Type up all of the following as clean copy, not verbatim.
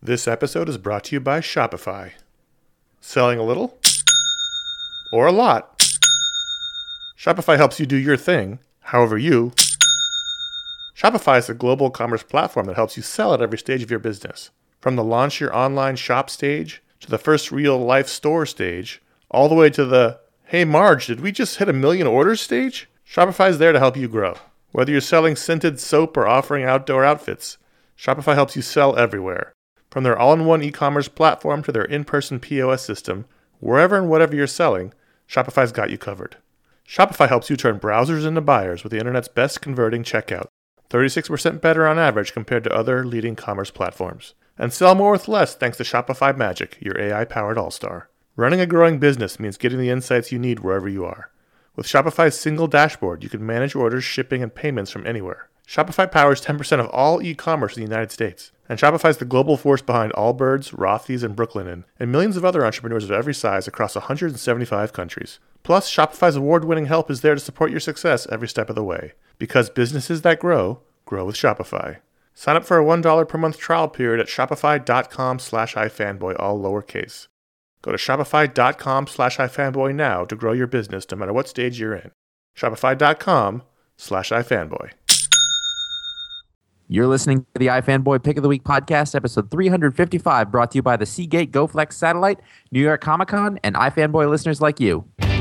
This episode is brought to you by Shopify. Selling a little or a lot? Shopify helps you do your thing, however you. Shopify is a global commerce platform that helps you sell at every stage of your business. From the launch your online shop stage, to the first real-life store stage, all the way to the, hey Marge, did we just hit 1 million orders stage? Shopify is there to help you grow. Whether you're selling scented soap or offering outdoor outfits, Shopify helps you sell everywhere. From their all-in-one e-commerce platform to their in-person POS system, wherever and whatever you're selling, Shopify's got you covered. Shopify helps you turn browsers into buyers with the internet's best converting checkout, 36% better on average compared to other leading commerce platforms. And sell more with less thanks to Shopify Magic, your AI-powered all-star. Running a growing business means getting the insights you need wherever you are. With Shopify's single dashboard, you can manage orders, shipping, and payments from anywhere. Shopify powers 10% of all e-commerce in the United States. And Shopify's the global force behind Allbirds, Rothy's, and Brooklinen, and millions of other entrepreneurs of every size across 175 countries. Plus, Shopify's award-winning help is there to support your success every step of the way. Because businesses that grow, grow with Shopify. Sign up for a $1 per month trial period at shopify.com/ifanboy, all lowercase. Go to shopify.com/ifanboy now to grow your business no matter what stage you're in. Shopify.com/ifanboy. You're listening to the iFanboy Pick of the Week podcast, episode 355, brought to you by the Seagate GoFlex Satellite, New York Comic Con, and iFanboy listeners like you.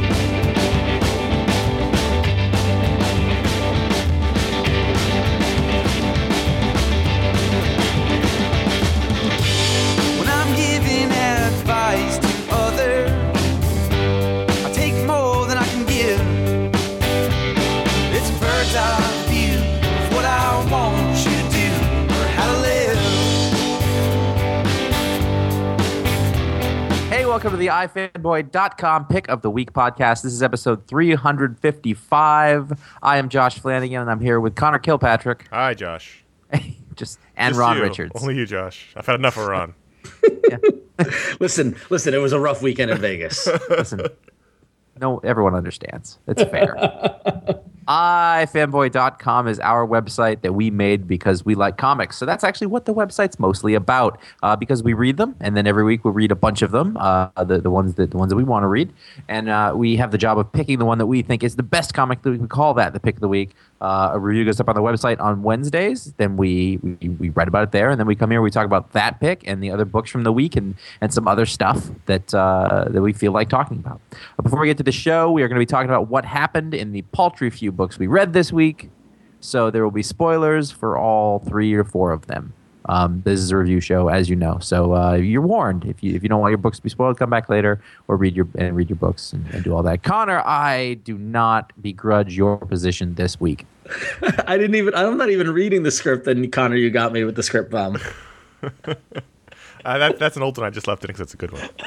When I'm giving advice to others, I take more than I can give. It's a bird's eye view of what I want you to do or how to live. Hey, welcome to the iFanboy.com Pick of the Week podcast. This is episode 355. I am Josh Flanagan, and I'm here with Connor Kilpatrick. Hi, Josh. and Just Ron you. Richards. Only you, Josh. I've had enough of Ron. Listen, it was a rough weekend in Vegas. Listen, no, everyone understands. It's fair. iFanboy.com is our website that we made because we like comics. So that's actually what the website's mostly about, because we read them, and then every week we read a bunch of them, the ones that we want to read, and we have the job of picking the one that we think is the best comic that we can call that the pick of the week. A review goes up on the website on Wednesdays. Then we write about it there, and then we come here. We talk about that pick and the other books from the week, and some other stuff that we feel like talking about. But before we get to the show, we are going to be talking about what happened in the paltry few books we read this week. So there will be spoilers for all 3 or 4 of them. This is a review show, as you know, so you're warned. If you don't want your books to be spoiled, come back later or read your books and do all that. Connor, I do not begrudge your position this week. I'm not even reading the script. Then Connor, you got me with the script bomb. That's an old one. I just left it because it's a good one.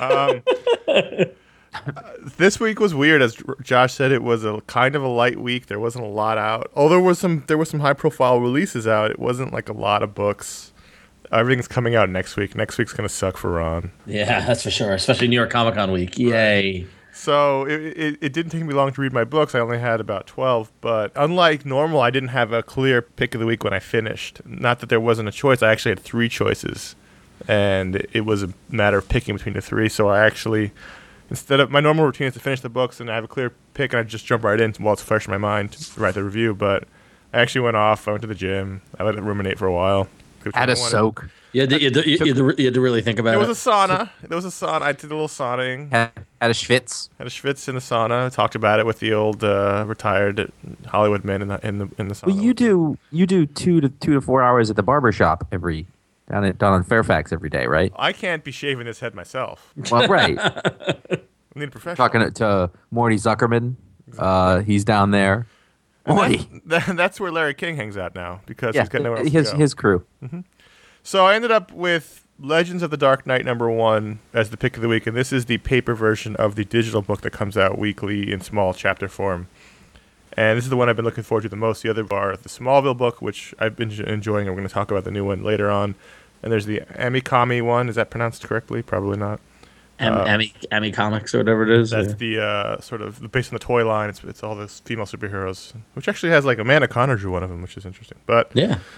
This week was weird, as Josh said. It was a kind of a light week. There wasn't a lot out. Oh, there was some high profile releases out. It wasn't like a lot of books. Everything's coming out next week. Next week's gonna suck for Ron. Yeah, that's for sure. Especially New York Comic Con week. Yay! So it didn't take me long to read my books. I only had about 12. But unlike normal, I didn't have a clear pick of the week when I finished. Not that there wasn't a choice. I actually had 3 choices, and it was a matter of picking between the 3. So I actually, instead of my normal routine is to finish the books and I have a clear pick and I just jump right in while it's fresh in my mind to write the review. But I actually went off. I went to the gym. I let it ruminate for a while. Had a soak. You had to really think about it. There was a sauna. I did a little sauning. Had a schwitz. Had a schwitz in the sauna. I talked about it with the old retired Hollywood men in the sauna. Well, you do 2 to 4 hours at the barber shop down on Fairfax every day, right? I can't be shaving this head myself. Well, right. I need a professional. Talking to Morty Zuckerman. He's down there. That's where Larry King hangs out now because he's got nowhere else to go. His crew. Mm-hmm. So I ended up with Legends of the Dark Knight #1 as the pick of the week, and this is the paper version of the digital book that comes out weekly in small chapter form. And this is the one I've been looking forward to the most. The other are the Smallville book, which I've been enjoying. We're going to talk about the new one later on. And there's the Amikami one. Is that pronounced correctly? Probably not. Ami Comics or whatever it is. That's the sort of based on the toy line. It's all those female superheroes, which actually has like Amanda Conner drew one of them, which is interesting. But yeah.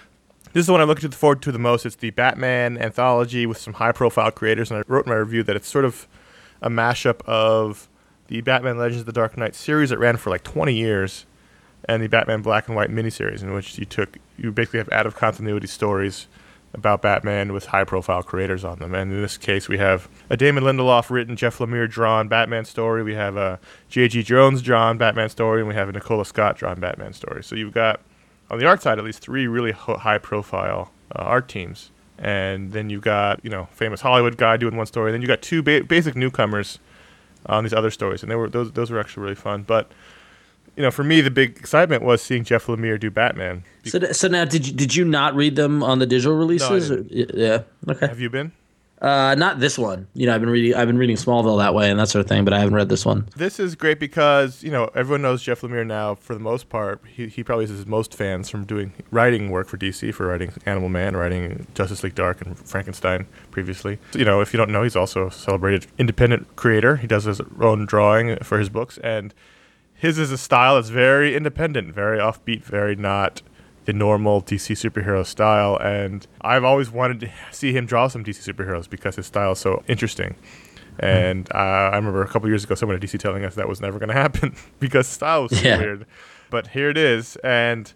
This is the one I look forward to the most. It's the Batman anthology with some high-profile creators, and I wrote in my review that it's sort of a mashup of the Batman Legends of the Dark Knight series that ran for like 20 years and the Batman Black and White miniseries, in which you basically have out-of-continuity stories about Batman with high-profile creators on them. And in this case, we have a Damon Lindelof written, Jeff Lemire drawn Batman story. We have a J.G. Jones drawn Batman story, and we have a Nicola Scott drawn Batman story. So you've got, on the art side at least, 3 really high-profile art teams. And then you've got, famous Hollywood guy doing one story. And then you got 2 basic newcomers on these other stories, and those were actually really fun. But for me, the big excitement was seeing Jeff Lemire do Batman. So now, did you not read them on the digital releases? No, yeah. Okay. Have you been? Not this one. I've been reading Smallville that way and that sort of thing, but I haven't read this one. This is great because everyone knows Jeff Lemire now. For the most part, he probably is his most fans from doing writing work for DC, for writing Animal Man, writing Justice League Dark and Frankenstein previously. So, if you don't know, he's also a celebrated independent creator. He does his own drawing for his books, and his is a style that's very independent, very offbeat, very not the normal DC superhero style. And I've always wanted to see him draw some DC superheroes because his style is so interesting. And I remember a couple years ago, someone at DC telling us that was never going to happen because his style was so weird. But here it is. And,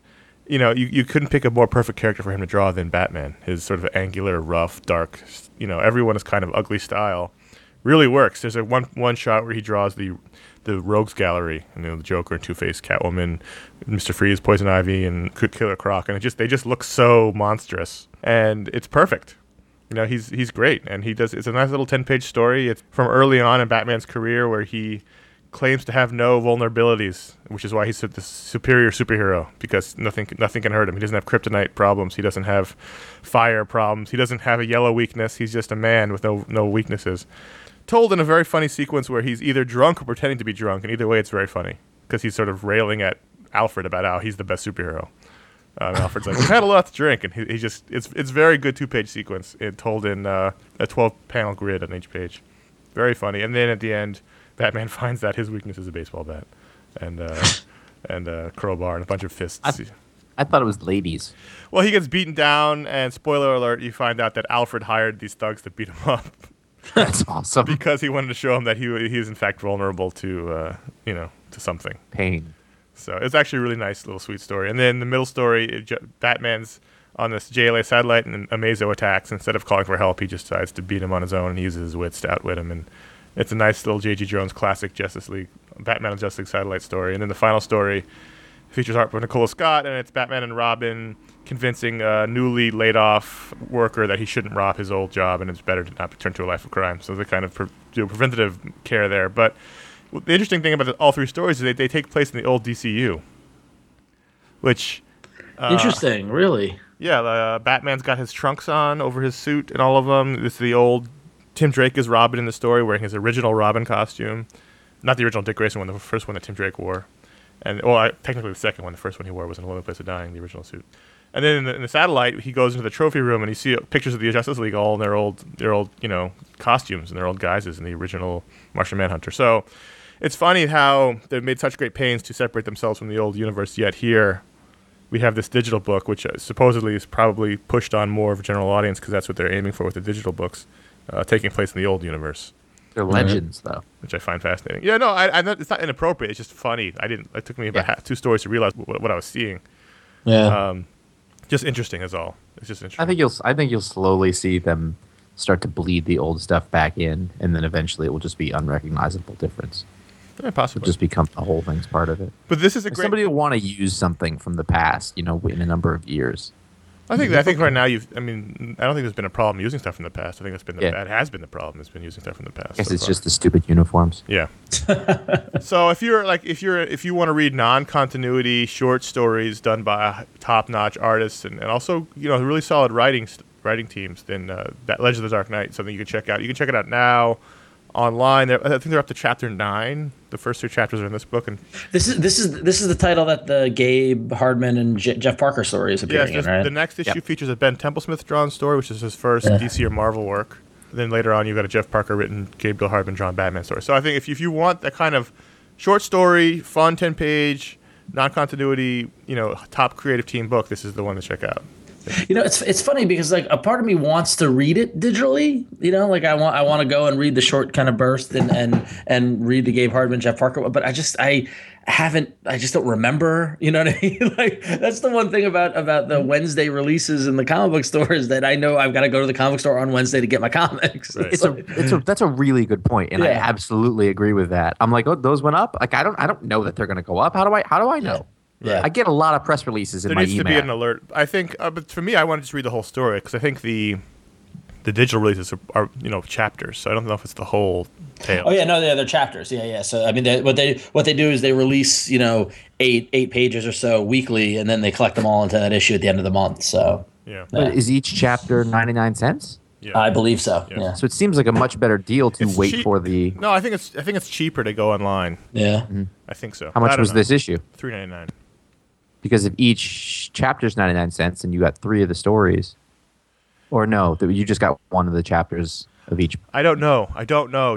you couldn't pick a more perfect character for him to draw than Batman. His sort of angular, rough, dark, everyone is kind of ugly style really works. There's a one shot where he draws the Rogues Gallery, the Joker and Two-Face, Catwoman, Mr. Freeze, Poison Ivy, and Killer Croc, and they just look so monstrous, and it's perfect. He's great, and it's a nice little 10-page story. It's from early on in Batman's career where he claims to have no vulnerabilities, which is why he's the superior superhero, because nothing can hurt him. He doesn't have kryptonite problems. He doesn't have fire problems. He doesn't have a yellow weakness. He's just a man with no weaknesses. Told in a very funny sequence where he's either drunk or pretending to be drunk, and either way it's very funny because he's sort of railing at Alfred about how he's the best superhero. And Alfred's like, we've had a lot to drink, and he just it's very good 2-page sequence told in a 12-panel grid on each page. Very funny. And then at the end, Batman finds that his weakness is a baseball bat and a crowbar and a bunch of fists. I thought it was ladies. Well, he gets beaten down, and spoiler alert, you find out that Alfred hired these thugs to beat him up. That's awesome. Because he wanted to show him that he is in fact vulnerable to to something. Pain. So it's actually a really nice little sweet story. And then the middle story, Batman's on this JLA satellite and Amazo attacks. Instead of calling for help, he just decides to beat him on his own and he uses his wits to outwit him. And it's a nice little J.G. Jones classic Justice League, Batman and Justice League satellite story. And then the final story features art by Nicola Scott, and it's Batman and Robin convincing a newly laid off worker that he shouldn't rob his old job and it's better to not return to a life of crime. So they kind of do preventative care there. But the interesting thing about all 3 stories is they take place in the old DCU, which interesting, really. Yeah, Batman's got his trunks on over his suit and all of them. This is the old Tim Drake is Robin in the story, wearing his original Robin costume, not the original Dick Grayson one, the first one that Tim Drake wore. And technically the second one. The first one he wore was in A Lonely Place of Dying, the original suit. And then in the satellite, he goes into the trophy room and you see pictures of the Justice League all in their old costumes and their old guises in the original Martian Manhunter. So it's funny how they've made such great pains to separate themselves from the old universe. Yet here we have this digital book, which supposedly is probably pushed on more of a general audience because that's what they're aiming for with the digital books, taking place in the old universe. They're legends, though, which I find fascinating. Yeah, no, it's not inappropriate. It's just funny. It took me about 2 stories to realize what I was seeing. Yeah. Just interesting is all. It's just interesting. I think you'll slowly see them start to bleed the old stuff back in, and then eventually it will just be unrecognizable difference. Yeah, possibly. It'll just become the whole thing's part of it. But this is a great. Somebody will want to use something from the past, in a number of years. I think right now I don't think there's been a problem using stuff from the past. I think that has been the problem. It's been using stuff from the past. I guess it's just the stupid uniforms. Yeah. So if you want to read non-continuity short stories done by top-notch artists and also really solid writing teams, then that Legends of the Dark Knight is something you can check out. You can check it out now online. I think they're up to chapter 9. The first 3 chapters are in this book, and this is the title that the Gabe Hardman and Jeff Parker story is appearing in, right? The next issue features a Ben Templesmith drawn story, which is his first DC or Marvel work. And then later on, you've got a Jeff Parker written, Gabriel Hardman drawn Batman story. So I think if you want that kind of short story, fun 10-page, non-continuity, top creative team book, this is the one to check out. It's funny because like a part of me wants to read it digitally. Like I want to go and read the short kind of burst and read the Gabe Hardman, Jeff Parker. But I just don't remember. You know what I mean? Like that's the one thing about the Wednesday releases in the comic book stores that I know I've got to go to the comic store on Wednesday to get my comics. Right. That's a really good point, and I absolutely agree with that. I'm like, oh, those went up. Like I don't know that they're going to go up. How do I know? Yeah. I get a lot of press releases in my email. There needs to be an alert. I think, but for me, I want to just read the whole story because I think the digital releases are chapters. So I don't know if it's the whole tale. Oh yeah, no, they're chapters. Yeah. So I mean, what they do is they release eight pages or so weekly, and then they collect them all into that issue at the end of the month. So yeah. But is each chapter 99 cents? Yeah. I believe so. Yeah. So it seems like a much better deal to wait for the. No, I think it's cheaper to go online. Yeah. Mm-hmm. I think so. How much was this issue? $3.99. Because if each chapter's 99 cents and you got 3 of the stories, or no, that you just got 1 of the chapters of each. I don't know, John.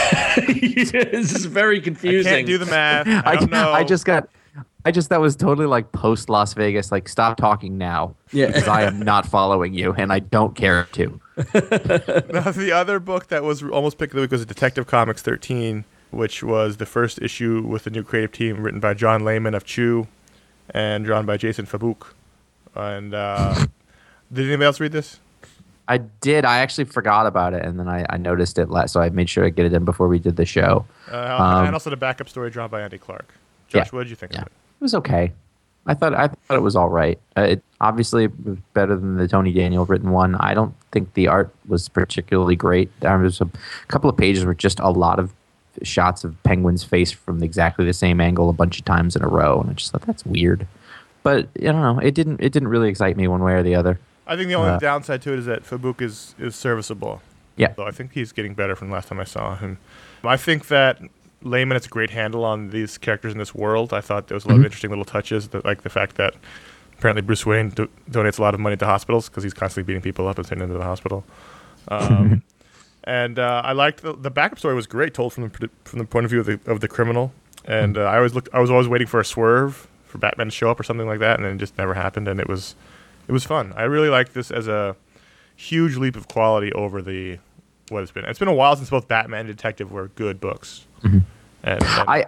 This is very confusing. I can't do the math. I don't know. I just that was totally like post Las Vegas. Like, stop talking now. Yeah. Because I am not following you, and I don't care to. Now, the other book that was almost pick of the week was Detective Comics 13, which was the first issue with the new creative team written by John Layman of Chew and drawn by Jason Fabuk. And did anybody else read this? I did. I actually forgot about it, and then I noticed it last, so I made sure to get it in before we did the show. And also the backup story drawn by Andy Clark. Josh, what did you think of it? It was okay. I thought it was all right. It obviously was better than the Tony Daniel written one. I don't think the art was particularly great. There was a couple of pages where just a lot of shots of Penguin's face from exactly the same angle a bunch of times in a row, and I just thought that's weird. But I don't know. It didn't really excite me one way or the other. I think the only downside to it is that Fabuk is serviceable. Yeah. So I think he's getting better from the last time I saw him. I think that Layman has a great handle on these characters in this world. I thought there was a lot of interesting little touches, like the fact that apparently Bruce Wayne donates a lot of money to hospitals because he's constantly beating people up and sending them to the hospital. And I liked the backup story was great, told from the point of view of the criminal. And I was always waiting for a swerve for Batman to show up or something like that, and then it just never happened. And it was fun. I really like this as a huge leap of quality over what it's been. It's been a while since both Batman and Detective were good books. Mm-hmm. And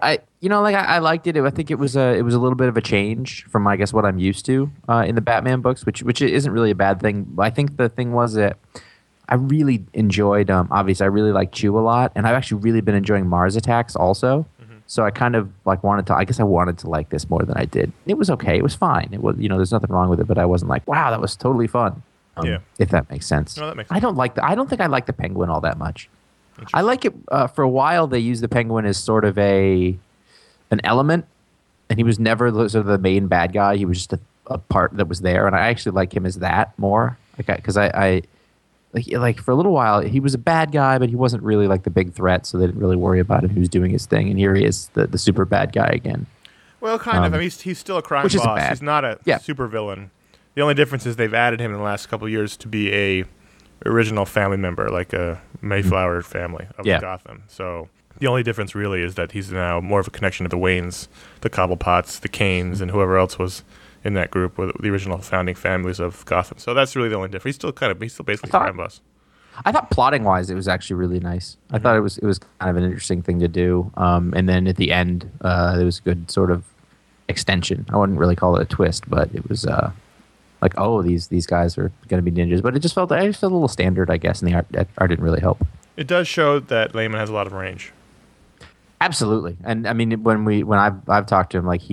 I liked it. I think it was a little bit of a change from, I guess, what I'm used to in the Batman books, which isn't really a bad thing. I think the thing was that I really enjoyed. Obviously, I really like Chew a lot, and I've actually really been enjoying Mars Attacks also. Mm-hmm. So I kind of wanted to like this more than I did. It was okay. It was fine. It was there's nothing wrong with it, but I wasn't like, wow, that was totally fun. If that makes sense. No, that makes sense. I don't think I like the Penguin all that much. I like it. For a while, they used the Penguin as sort of an element, and he was never sort of the main bad guy. He was just a part that was there, and I actually like him as that more. Because I for a little while he was a bad guy, but he wasn't really like the big threat, so they didn't really worry about him. He was doing his thing, and here he is, the super bad guy again. Well, kind of. I mean, he's still a crime boss. He's not a super villain. The only difference is they've added him in the last couple of years to be a original family member, like a Mayflower family of Gotham. So the only difference really is that he's now more of a connection to the Waynes, the Cobblepots, the Canes, and whoever else was in that group, with the original founding families of Gotham. So that's really the only difference. He's still basically a crime boss. I thought plotting wise, it was actually really nice. Mm-hmm. I thought it was kind of an interesting thing to do. And then at the end, there was a good sort of extension. I wouldn't really call it a twist, but it was like, oh, these guys are going to be ninjas. But it just felt a little standard, I guess, and the art didn't really help. It does show that Layman has a lot of range. Absolutely. And I mean, when I've talked to him, like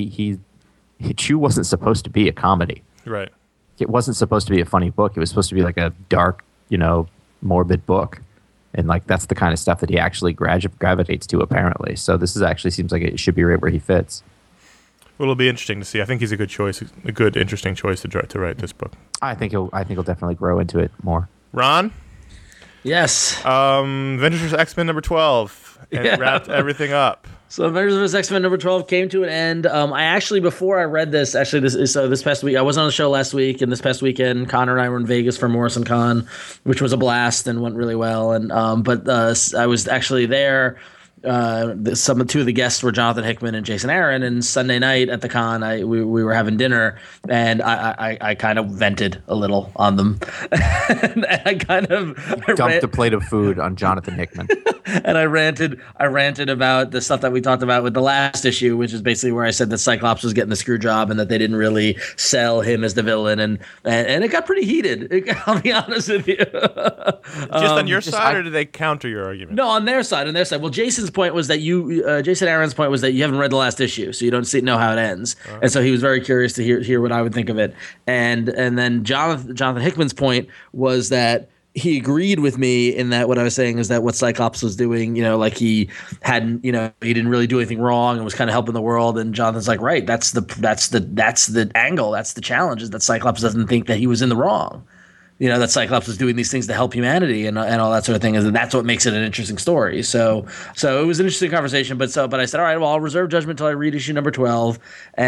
Chew wasn't supposed to be a comedy. Right. It wasn't supposed to be a funny book. It was supposed to be like a dark, morbid book. And like that's the kind of stuff that he actually gravitates to, apparently. So this actually seems like it should be right where he fits. Well, it'll be interesting to see. I think he's a good choice, a good, interesting choice to write this book. I think he'll definitely grow into it more. Ron? Yes. Avengers vs. X-Men number 12, and wrapped everything up. So Avengers vs. X-Men number 12 came to an end. I actually, before I read this, this past week, I was on the show last week, and this past weekend, Connor and I were in Vegas for Morrison Con, which was a blast and went really well. And but I was actually there two of the guests were Jonathan Hickman and Jason Aaron, and Sunday night at the con, we were having dinner, and I kind of vented a little on them, and I kind of Dumped a plate of food on Jonathan Hickman. and I ranted about the stuff that we talked about with the last issue, which is basically where I said that Cyclops was getting the screw job and that they didn't really sell him as the villain, and it got pretty heated. I'll be honest with you. Just on your side, or did they counter your argument? No, on their side. Well, Jason's point was that Jason Aaron's point was that you haven't read the last issue, so you don't know how it ends, and so he was very curious to hear what I would think of it. And then Jonathan Hickman's point was that he agreed with me in that what I was saying is that what Cyclops was doing, like he hadn't, he didn't really do anything wrong and was kind of helping the world. And Jonathan's like, right, that's the angle, that's the challenge, is that Cyclops doesn't think that he was in the wrong. That Cyclops was doing these things to help humanity and all that sort of thing, and that's what makes it an interesting story. So it was an interesting conversation. But I said, all right, well, I'll reserve judgment until I read issue number 12,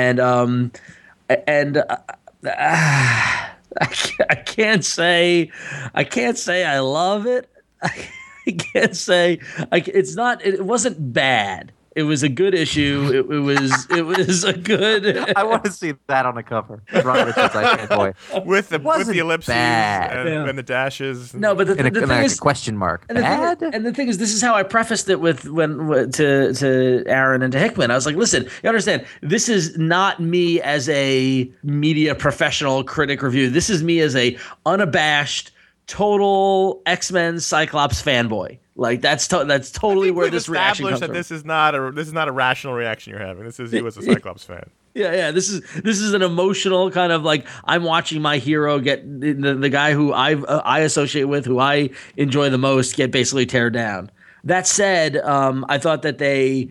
I can't say I love it. I can't say it wasn't bad. It was a good issue. It was a good. I want to see that on the cover. Ron Richards, fanboy. With the ellipses and the dashes. No, but the thing is, a question mark. And the thing is, this is how I prefaced it to Aaron and to Hickman. I was like, listen, you understand, this is not me as a media professional critic review. This is me as a unabashed, total X-Men Cyclops fanboy. Like that's totally where this reaction comes from. This is not a rational reaction you're having. This is you as a Cyclops fan. Yeah. This is an emotional kind of like, I'm watching my hero get the guy who I associate with, who I enjoy the most, get basically teared down. That said, I thought that they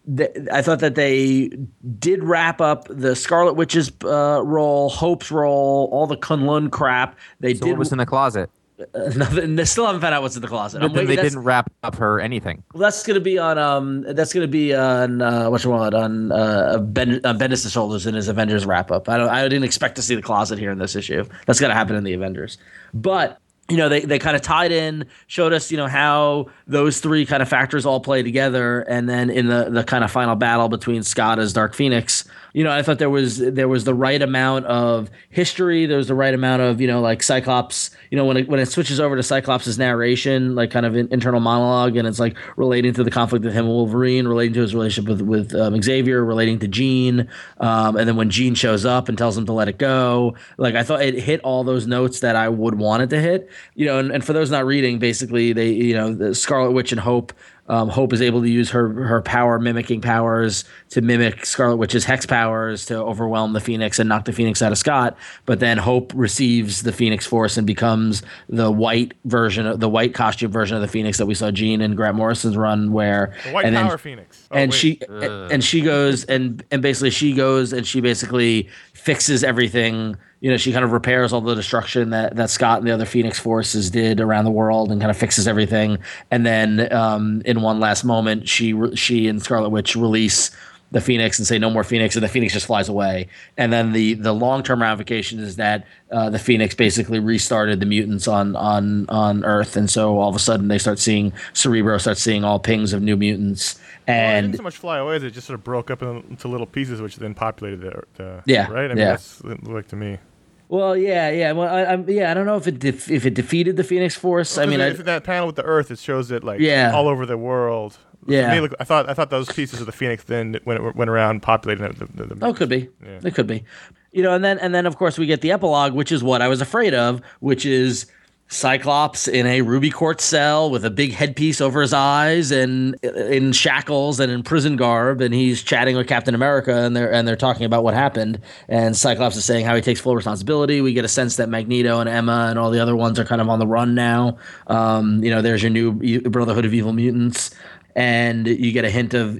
did wrap up the Scarlet Witch's role, Hope's role, all the Kunlun crap. What was in the closet? Nothing. They still haven't found out what's in the closet. They didn't wrap up her anything. Well, that's going to be on. Bendis' shoulders in his Avengers wrap up. I didn't expect to see the closet here in this issue. That's going to happen in the Avengers, but. They kind of tied in, showed us, how those three kind of factors all play together. And then in the kind of final battle between Scott as Dark Phoenix, I thought there was the right amount of history. There was the right amount of, like Cyclops, when it switches over to Cyclops' narration, like kind of an internal monologue, and it's like relating to the conflict with him and Wolverine, relating to his relationship with Xavier, relating to Jean. And then when Jean shows up and tells him to let it go, like I thought it hit all those notes that I would want it to hit. And for those not reading, basically they, the Scarlet Witch and Hope Hope is able to use her power mimicking powers to mimic Scarlet Witch's hex powers to overwhelm the Phoenix and knock the Phoenix out of Scott. But then Hope receives the Phoenix Force and becomes the white costume version of the Phoenix that we saw Jean and Grant Morrison's run, where the white power Phoenix. She goes and basically she basically fixes everything. She kind of repairs all the destruction that Scott and the other Phoenix forces did around the world and kind of fixes everything. And then in one last moment, she and Scarlet Witch release the Phoenix and say no more Phoenix, and the Phoenix just flies away. And then the long-term ramification is that the Phoenix basically restarted the mutants on Earth. And so all of a sudden they start seeing Cerebro starts seeing all pings of new mutants. And it didn't so much fly away as it just sort of broke up into little pieces, which then populated the right? That's like to me. Well, yeah. Well, I don't know if it defeated the Phoenix Force. Well, that panel with the Earth, it shows it all over the world. Yeah, me, I thought those pieces of the Phoenix then went around populating the could be. Yeah. It could be. And then of course we get the epilogue, which is what I was afraid of, which is Cyclops in a ruby quartz cell with a big headpiece over his eyes and in shackles and in prison garb, and he's chatting with Captain America, and they're talking about what happened, and Cyclops is saying how he takes full responsibility. We get a sense that Magneto and Emma and all the other ones are kind of on the run now. There's your new Brotherhood of Evil Mutants, and you get a hint of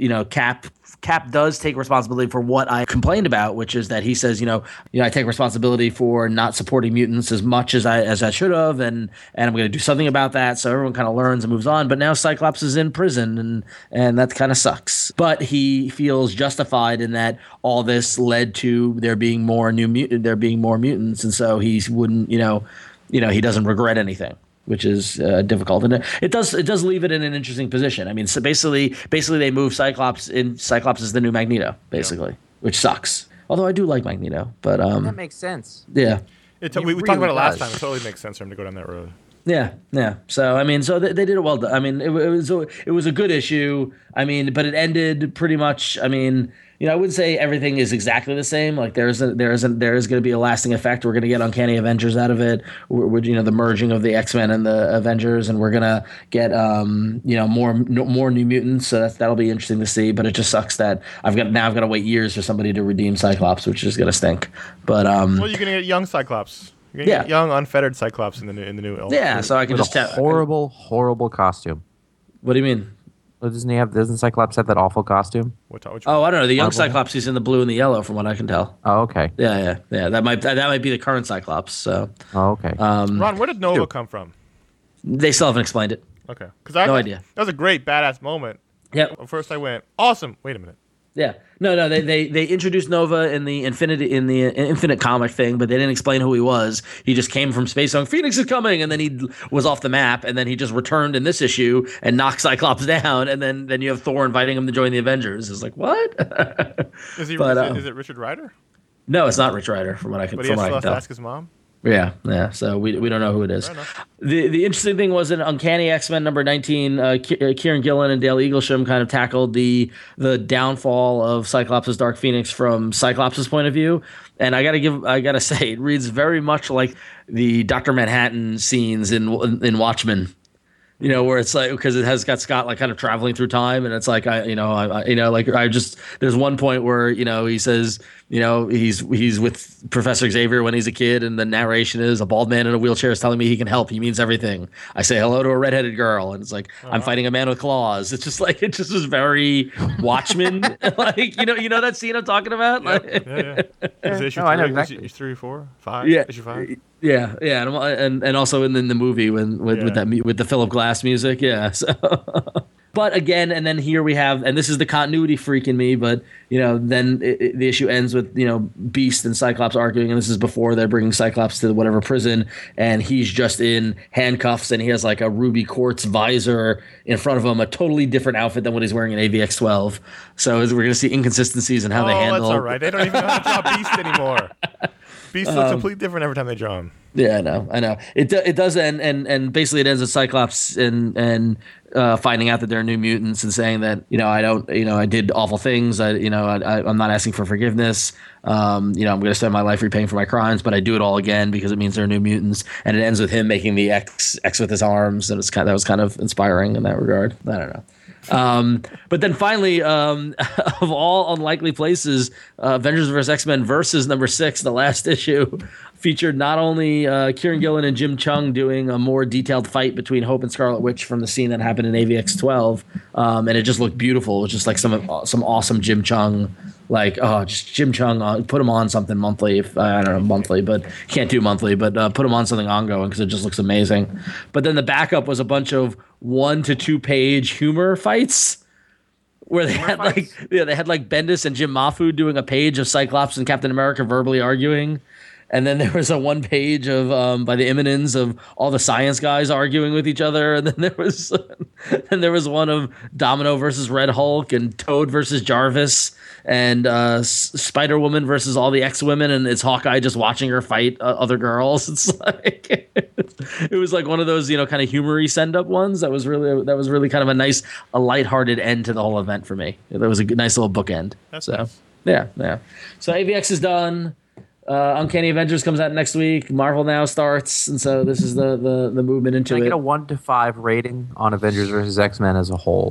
Cap does take responsibility for what I complained about, which is that he says, I take responsibility for not supporting mutants as much as I should have, and I'm going to do something about that. So everyone kind of learns and moves on. But now Cyclops is in prison, and that kind of sucks. But he feels justified in that all this led to there being more mutants, and so he wouldn't, he doesn't regret anything. which is difficult, and it does leave it in an interesting position. I mean, so basically they move Cyclops in. Cyclops is the new Magneto, basically, which sucks. Although I do like Magneto, but That makes sense. yeah. We really talked about it last does. time. It totally makes sense for him to go down that road. Yeah. So I mean, so they did it well. I mean, it was a good issue. I mean, but it ended pretty much. I mean, I wouldn't say everything is exactly the same. Like there is going to be a lasting effect. We're going to get Uncanny Avengers out of it. We're the merging of the X-Men and the Avengers, and we're gonna get more New Mutants. So that'll be interesting to see. But it just sucks that I've got to wait years for somebody to redeem Cyclops, which is gonna stink. But well, you're gonna get young Cyclops. You're gonna get young, unfettered Cyclops in the new. Yeah, so I can With just a horrible costume. What do you mean? Doesn't Cyclops have that awful costume? Which one? Oh, I don't know. The young Cyclops, he's in the blue and the yellow, from what I can tell. Oh, okay. Yeah. That might be the current Cyclops. So. Oh, okay. Ron, where did Nova come from? They still haven't explained it. Okay, because No idea. That was a great badass moment. Yeah. First, I went awesome. Wait a minute. Yeah. No. They introduced Nova in the Infinite comic thing, but they didn't explain who he was. He just came from space saying Phoenix is coming, and then he was off the map, and then he just returned in this issue and knocked Cyclops down, and then you have Thor inviting him to join the Avengers. It's like, what? Is it Richard Rider? No, it's not Rich Rider, from what I can But he has from what I to can tell. ask his mom. Yeah. So we don't know who it is. The interesting thing was in Uncanny X-Men number 19, Kieran Gillen and Dale Eaglesham kind of tackled the downfall of Cyclops' Dark Phoenix from Cyclops' point of view. And I gotta say, it reads very much like the Dr. Manhattan scenes in Watchmen. Where it's like, because it has got Scott like kind of traveling through time, and it's like there's one point where he says he's with Professor Xavier when he's a kid, and the narration is a bald man in a wheelchair is telling me he can help. He means everything. I say hello to a redheaded girl, and it's like I'm fighting a man with claws. It's just like it just was very Watchmen, like you know that scene I'm talking about. Yeah. Is it issue 3? I know exactly. Issue 3 or 4? 5? Yeah. Issue 5? Yeah, and also in the movie with the Philip Glass music, yeah. So, but again, and then here we have, and this is the continuity freak in me, but then the issue ends with Beast and Cyclops arguing, and this is before they're bringing Cyclops to whatever prison, and he's just in handcuffs, and he has like a ruby quartz visor in front of him, a totally different outfit than what he's wearing in AVX 12. So we're going to see inconsistencies in how they handle. That's all right. They don't even know how to draw Beast anymore. Beast looks completely different every time they draw him. Yeah, I know. It does end, and basically it ends with Cyclops and finding out that they're New Mutants and saying that I did awful things. I'm not asking for forgiveness. I'm going to spend my life repaying for my crimes, but I do it all again because it means they're New Mutants. And it ends with him making the X with his arms, and that was kind of inspiring in that regard. I don't know. But then finally, of all unlikely places, Avengers vs. X-Men versus number 6, the last issue, featured not only Kieran Gillen and Jim Chung doing a more detailed fight between Hope and Scarlet Witch from the scene that happened in AVX 12, and it just looked beautiful. It was just like some awesome Jim Chung, just Jim Chung, put him on something monthly. I don't know monthly, but can't do monthly, but put him on something ongoing because it just looks amazing. But then the backup was a bunch of 1 to 2 page humor fights, where they had like Bendis and Jim Mahfood doing a page of Cyclops and Captain America verbally arguing. And then there was a 1 page of by the Immonens of all the science guys arguing with each other. And then there was one of Domino versus Red Hulk and Toad versus Jarvis and Spider-Woman versus all the X-Women, and it's Hawkeye just watching her fight other girls. It's like it was like one of those kind of humory send-up ones that was really kind of a lighthearted end to the whole event for me. That was a nice little bookend. That's so nice. Yeah. So AVX is done. Uncanny Avengers comes out next week. Marvel now starts, and so this is the movement into Can I it. get a 1 to 5 rating on Avengers vs. X-Men as a whole?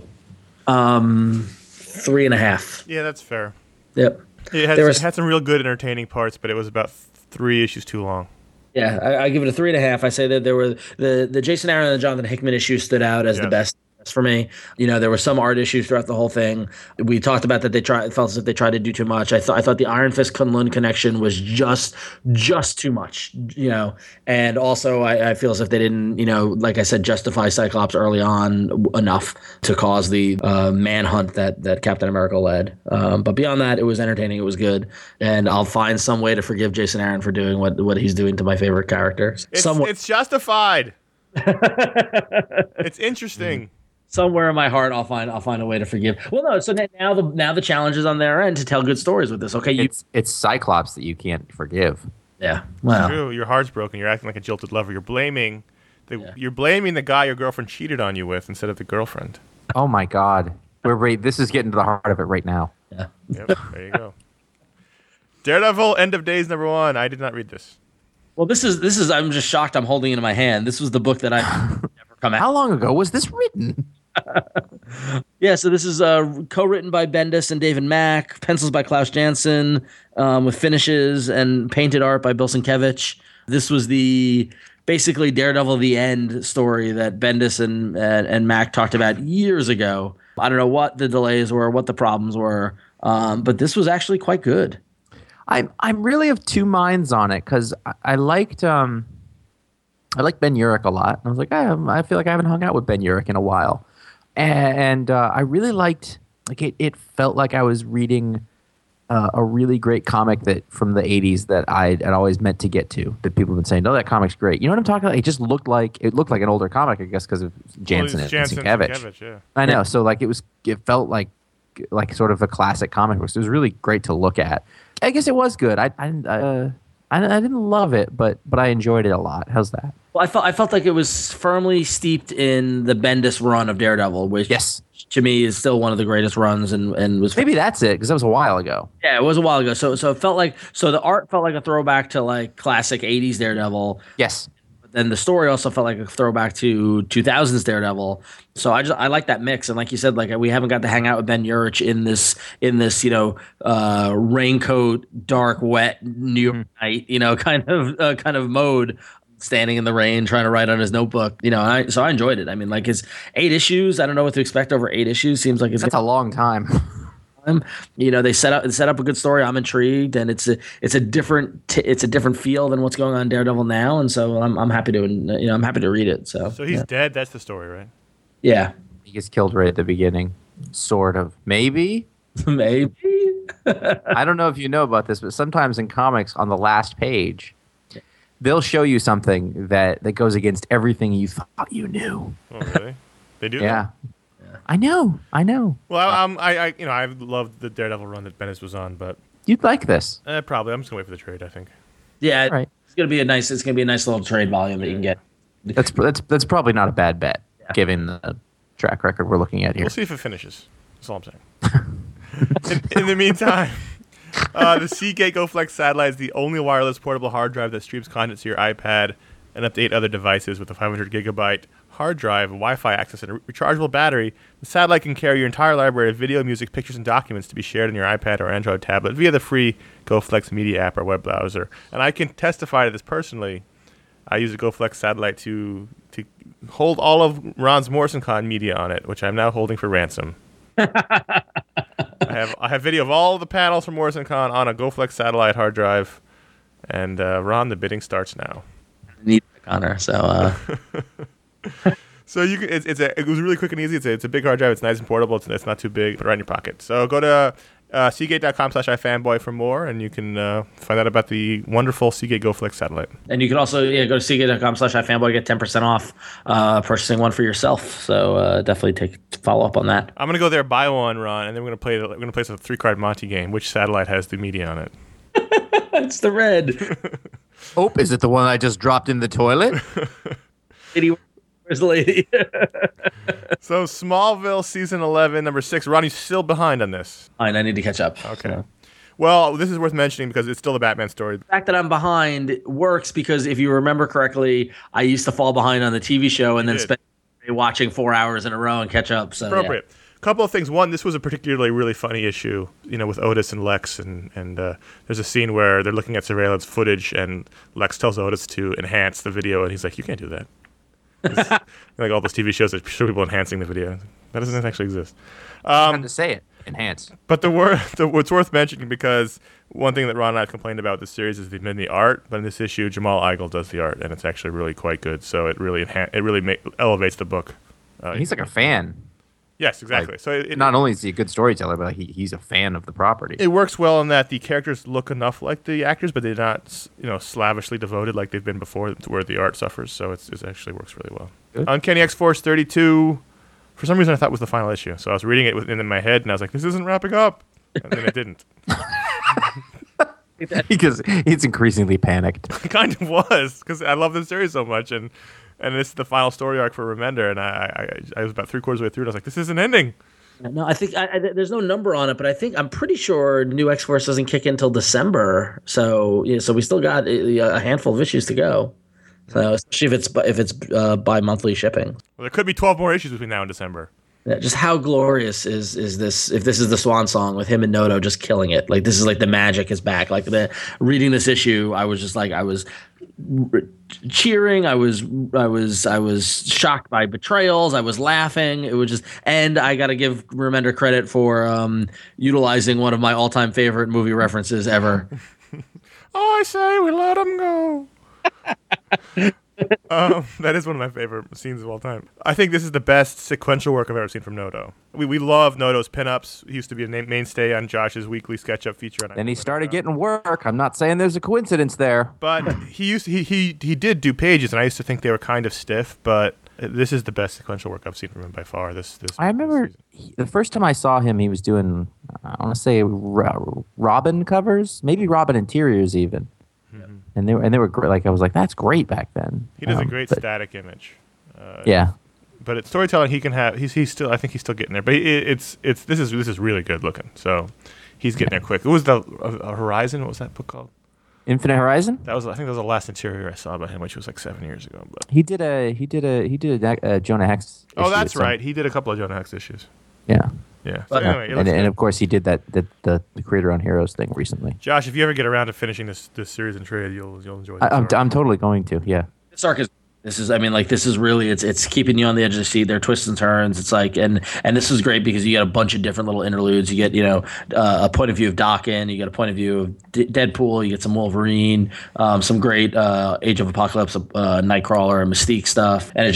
3.5. Yeah, that's fair. Yep. It had some real good entertaining parts, but it was about 3 issues too long. Yeah, I give it a 3.5. I say that there were the Jason Aaron and the Jonathan Hickman issue stood out as the best for me. There were some art issues throughout the whole thing. We talked about that felt as if they tried to do too much. I thought the Iron Fist Kunlun connection was just too much, and also I feel as if they didn't, like I said, justify Cyclops early on enough to cause the manhunt that Captain America led. But beyond that, it was entertaining. It was good, and I'll find some way to forgive Jason Aaron for doing what he's doing to my favorite character. It's justified. It's interesting. Somewhere in my heart, I'll find a way to forgive. Well, no. So now the challenge is on their end to tell good stories with this. Okay, It's Cyclops that you can't forgive. yeah. Wow. True. Your heart's broken. You're acting like a jilted lover. You're blaming the guy your girlfriend cheated on you with instead of the girlfriend. Oh my God. This is getting to the heart of it right now. Yeah. Yep. There you go. Daredevil, End of Days #1. I did not read this. Well, this is. I'm just shocked. I'm holding it in my hand. This was the book that I never come out. How long ago was this written? Yeah, so this is co-written by Bendis and David Mack, pencils by Klaus Janson, with finishes and painted art by Bill Sienkiewicz. This was the basically Daredevil the End story that Bendis and Mack talked about years ago. I don't know what the delays were, what the problems were, but this was actually quite good. I'm really of two minds on it because I liked Ben Urich a lot. I was like, I feel like I haven't hung out with Ben Urich in a while. And I really liked, like, it felt like I was reading a really great comic from the 80s that I'd always meant to get to, that people have been saying, no, that comic's great. You know what I'm talking about? It just looked like an older comic, I guess, because of Janson and Sienkiewicz. Yeah. I know. So, like, it felt like sort of a classic comic book. So it was really great to look at. I guess it was good. I didn't love it, but I enjoyed it a lot. How's that? Well, I felt like it was firmly steeped in the Bendis run of Daredevil, which to me is still one of the greatest runs, and was maybe that's it because that was a while ago. Yeah, it was a while ago. So it felt like the art felt like a throwback to like classic '80s Daredevil. Yes. Then the story also felt like a throwback to 2000s Daredevil. So I like that mix. And like you said, like we haven't got to hang out with Ben Urich in this raincoat, dark, wet New York night, kind of mode, standing in the rain, trying to write on his notebook, so I enjoyed it. I mean, like, it's 8 issues. I don't know what to expect over 8 issues. Seems like that's a long time. They set up a good story. I'm intrigued, and it's a different feel than what's going on in Daredevil now, and so I'm happy to read it. So he's dead. That's the story, right? Yeah, he gets killed right at the beginning, sort of. Maybe. I don't know if you know about this, but sometimes in comics, on the last page, they'll show you something that goes against everything you thought you knew. Oh, really? They do? Yeah. I know. Well, I loved the Daredevil run that Bendis was on, but you'd like this. Probably. I'm just gonna wait for the trade, I think. Yeah, right. It's gonna be a nice little trade volume that you can get. That's probably not a bad bet, given the track record we're looking at here. We'll see if it finishes. That's all I'm saying. in the meantime, the Seagate GoFlex satellite is the only wireless portable hard drive that streams content to your iPad and up to 8 other devices with a 500 gigabyte hard drive, Wi-Fi access, and a rechargeable battery. The satellite can carry your entire library of video, music, pictures, and documents to be shared on your iPad or Android tablet via the free GoFlex Media app or web browser. And I can testify to this personally. I use a GoFlex satellite to hold all of Ron's MorrisonCon media on it, which I'm now holding for ransom. I have video of all the panels from MorrisonCon on a GoFlex satellite hard drive. And Ron, the bidding starts now. Need Connor, so. So it was really quick and easy. It's a big hard drive. It's nice and portable. It's not too big. Put it right in your pocket. So go to Seagate.com/ifanboy for more, and you can find out about the wonderful Seagate GoFlex satellite. And you can also go to Seagate.com/ifanboy, get 10% off purchasing one for yourself. So definitely follow up on that. I'm gonna go there, buy one, Ron, and then we're gonna play a 3-card Monty game. Which satellite has the media on it? It's the red. Oh, is it the one I just dropped in the toilet? Where's the lady? So Smallville season 11, number 6. Ronnie's still behind on this. Fine, I need to catch up. Okay. So. Well, this is worth mentioning because it's still a Batman story. The fact that I'm behind works because if you remember correctly, I used to fall behind on the TV show and then spend watching 4 hours in a row and catch up. So appropriate. Yeah. Couple of things. One, this was a particularly really funny issue, with Otis and Lex, and there's a scene where they're looking at surveillance footage, and Lex tells Otis to enhance the video, and he's like, "You can't do that." Like all those TV shows that show people enhancing the video, that doesn't actually exist. Time to say it, enhance. But what's worth mentioning, because one thing that Ron and I have complained about this series is they've been the art, but in this issue, Jamal Igle does the art, and it's actually really quite good. So it really elevates the book. He's like a fan. Yes, exactly. Like, So not only is he a good storyteller, but he's a fan of the property. it works well in that the characters look enough like the actors, but they're not, slavishly devoted like they've been before, to where the art suffers. So it actually works really well. Good. Uncanny X-Force 32, for some reason I thought was the final issue. So I was reading it in my head, and I was like, this isn't wrapping up. And then it didn't. Because he's increasingly panicked. It kind of was, because I love this series so much, and this is the final story arc for Remender, and I was about 3/4 way through, and I was like, this isn't ending. No, I think there's no number on it, but I'm pretty sure New X-Force doesn't kick in until December. So so we still got a handful of issues to go. So especially if it's bi-monthly shipping. Well, there could be 12 more issues between now and December. Yeah, just how glorious is this? If this is the swan song with him and Noto just killing it, like this is like the magic is back. Like reading this issue, I was just like I was cheering. I was shocked by betrayals. I was laughing. It was just, and I got to give Remender credit for utilizing one of my all-time favorite movie references ever. I say we let him go. That is one of my favorite scenes of all time. I think this is the best sequential work I've ever seen from Noto. We love Noto's pinups. He used to be a mainstay on Josh's weekly SketchUp feature. Then he started getting work. I'm not saying there's a coincidence there. But he did do pages, and I used to think they were kind of stiff. But this is the best sequential work I've seen from him by far. I remember the first time I saw him, he was doing, I want to say, Robin covers, maybe Robin interiors even. And they were great. Like I was like, that's great back then. He does a great static image. Yeah. But it's storytelling he can have. He's still, I think he's still getting there. But this is really good looking. So he's getting there quick. It was the Horizon. What was that book called? Infinite Horizon. I think that was the last interior I saw about him, which was like 7 years ago. But he did a Jonah Hex. Oh, that's right. He did a couple of Jonah Hex issues. Yeah. Yeah. So anyway, and of course he did the Creator on Heroes thing recently. Josh, if you ever get around to finishing this series in trade, you'll enjoy it. I'm totally going to. Yeah. This arc is really it's keeping you on the edge of the seat. There are twists and turns. It's like and this is great because you get a bunch of different little interludes. You get a point of view of Daken. You get a point of view of Deadpool. You get some Wolverine. Some great Age of Apocalypse, Nightcrawler, and Mystique stuff. And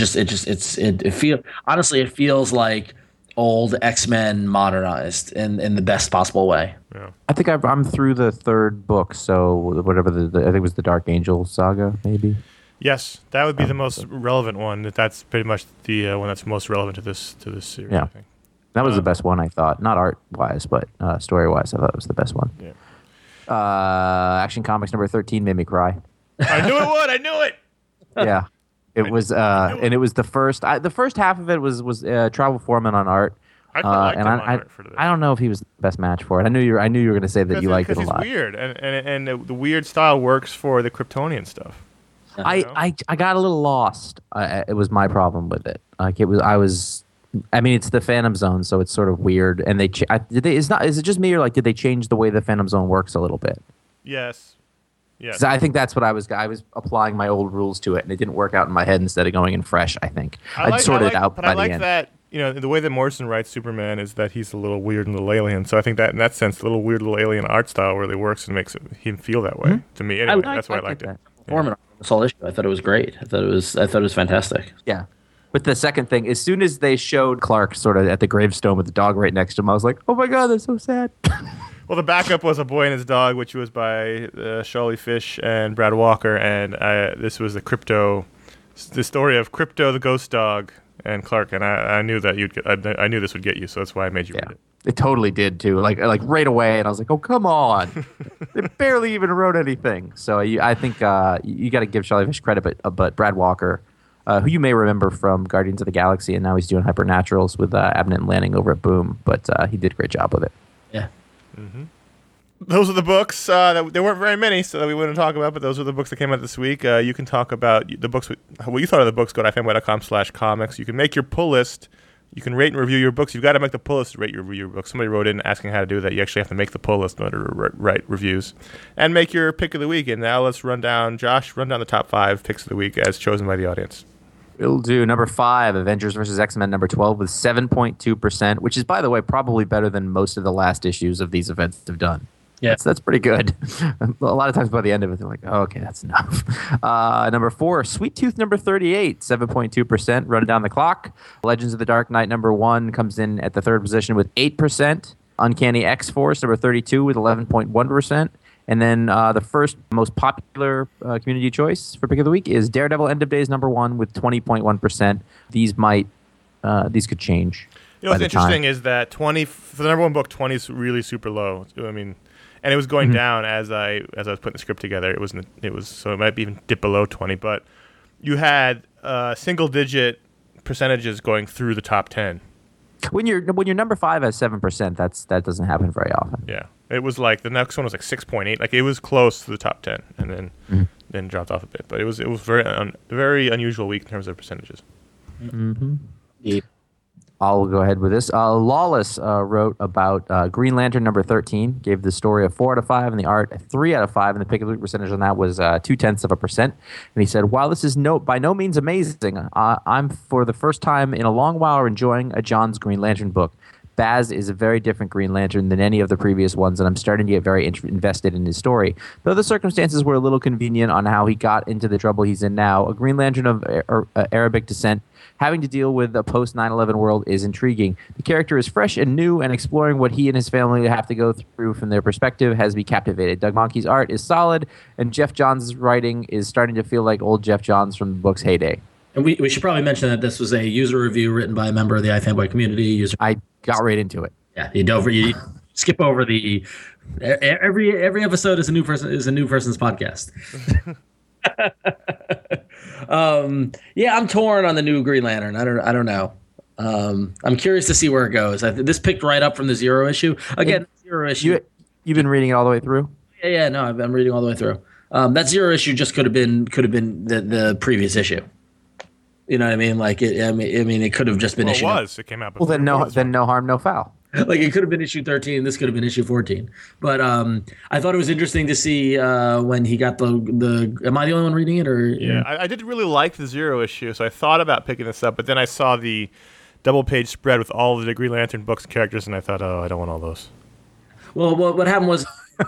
it feels like old X-Men modernized in the best possible way. Yeah. I think I'm through the third book, so whatever I think it was the Dark Angel saga, maybe. Yes, that would be the most relevant one. That's pretty much the one that's most relevant to this series. Yeah. I think. That was the best one, I thought. Not art-wise, but story-wise, I thought it was the best one. Yeah. Action Comics number 13 made me cry. I knew it would. I knew it. Yeah. It was, and it was the first half of it was Travel Foreman on art. I liked him on art for this. I don't know if he was the best match for it. I knew you were going to say that you liked it a lot. Because he's weird, and the weird style works for the Kryptonian stuff. I got a little lost. It was my problem with it. Like it's the Phantom Zone, so it's sort of weird. And is it just me, or like did they change the way the Phantom Zone works a little bit? Yes. Yes. I think that's what I was applying my old rules to it, and it didn't work out in my head instead of going in fresh. I think I'd sorted it out by the end. But I like that. The way that Morrison writes Superman is that he's a little weird and little alien. So I think that in that sense, the little weird little alien art style really works and makes him feel that way to me. Anyway, that's why I liked it. Foreman, this whole issue, I thought it was great. I thought it was fantastic. Yeah. But the second thing, as soon as they showed Clark sort of at the gravestone with the dog right next to him, I was like, oh my God, that's so sad. Well, the backup was A Boy and His Dog, which was by Shirley Fish and Brad Walker, and this was the story of Crypto the Ghost Dog and Clark, and I knew that I knew this would get you, so that's why I made you read it. It totally did too, like right away, and I was like, oh come on, they barely even wrote anything. So I think you got to give Shirley Fish credit, but Brad Walker, who you may remember from Guardians of the Galaxy, and now he's doing Hypernaturals with Abnett and Lanning over at Boom, but he did a great job with it. Yeah. Mm-hmm. Those are the books. There weren't very many, so that we wouldn't talk about, but those are the books that came out this week. You can talk about the books, what you thought of the books. Go to ifanboy.com/comics. You can make your pull list. You can rate and review your books. You've got to make the pull list to rate and review your books. Somebody wrote in asking how to do that. You actually have to make the pull list in order to write reviews. And make your pick of the week. And now let's run down the top 5 picks of the week as chosen by the audience. We'll do number 5, Avengers vs. X-Men number 12 with 7.2%, which is, by the way, probably better than most of the last issues of these events have done. Yeah. That's pretty good. A lot of times by the end of it, they're like, oh, okay, that's enough. Number 4, Sweet Tooth number 38, 7.2%, running down the clock. Legends of the Dark Knight number 1 comes in at the third position with 8%. Uncanny X-Force number 32 with 11.1%. And then the first most popular community choice for pick of the week is Daredevil End of Days number 1 with 20.1%. These could change. You know what's interesting is that 20 for the number 1 book, 20 is really super low. I mean, and it was going down as I was putting the script together. It was so it might be even dip below 20, but you had single digit percentages going through the top 10. When your number 5 has 7%, that doesn't happen very often. Yeah, it was like the next one was like 6.8. Like it was close to the top 10, and then dropped off a bit. But it was very unusual week in terms of percentages. Mm-hmm. Yeah. I'll go ahead with this. Lawless wrote about Green Lantern number 13, gave the story a 4 out of 5 and the art a 3 out of 5, and the pick of the week percentage on that was 0.2%. And he said, while this is by no means amazing, I'm for the first time in a long while enjoying a John's Green Lantern book. Baz is a very different Green Lantern than any of the previous ones, and I'm starting to get very invested in his story. Though the circumstances were a little convenient on how he got into the trouble he's in now, a Green Lantern of Arabic descent having to deal with a post 9/11 world is intriguing. The character is fresh and new, and exploring what he and his family have to go through from their perspective has me captivated. Doug Mahnke's art is solid, and Jeff Johns' writing is starting to feel like old Jeff Johns from the book's heyday. And we should probably mention that this was a user review written by a member of the iFanboy community. I got right into it. Yeah, you skip over the every episode is a new person's podcast. Yeah, I'm torn on the new Green Lantern. I don't know. I'm curious to see where it goes. This picked right up from the Zero issue. Again, Zero issue. You've been reading it all the way through? Yeah. No, I'm reading all the way through. That Zero issue just could have been the previous issue. You know what I mean? Like it could have just been issue. It came out before. Well, then no harm, no foul. Like it could have been issue 13. This could have been issue 14. But I thought it was interesting to see when he got the. Am I the only one reading it? Or yeah, I did really like the Zero issue, so I thought about picking this up. But then I saw the double-page spread with all of the Green Lantern books and characters, and I thought, I don't want all those. Well, what happened was.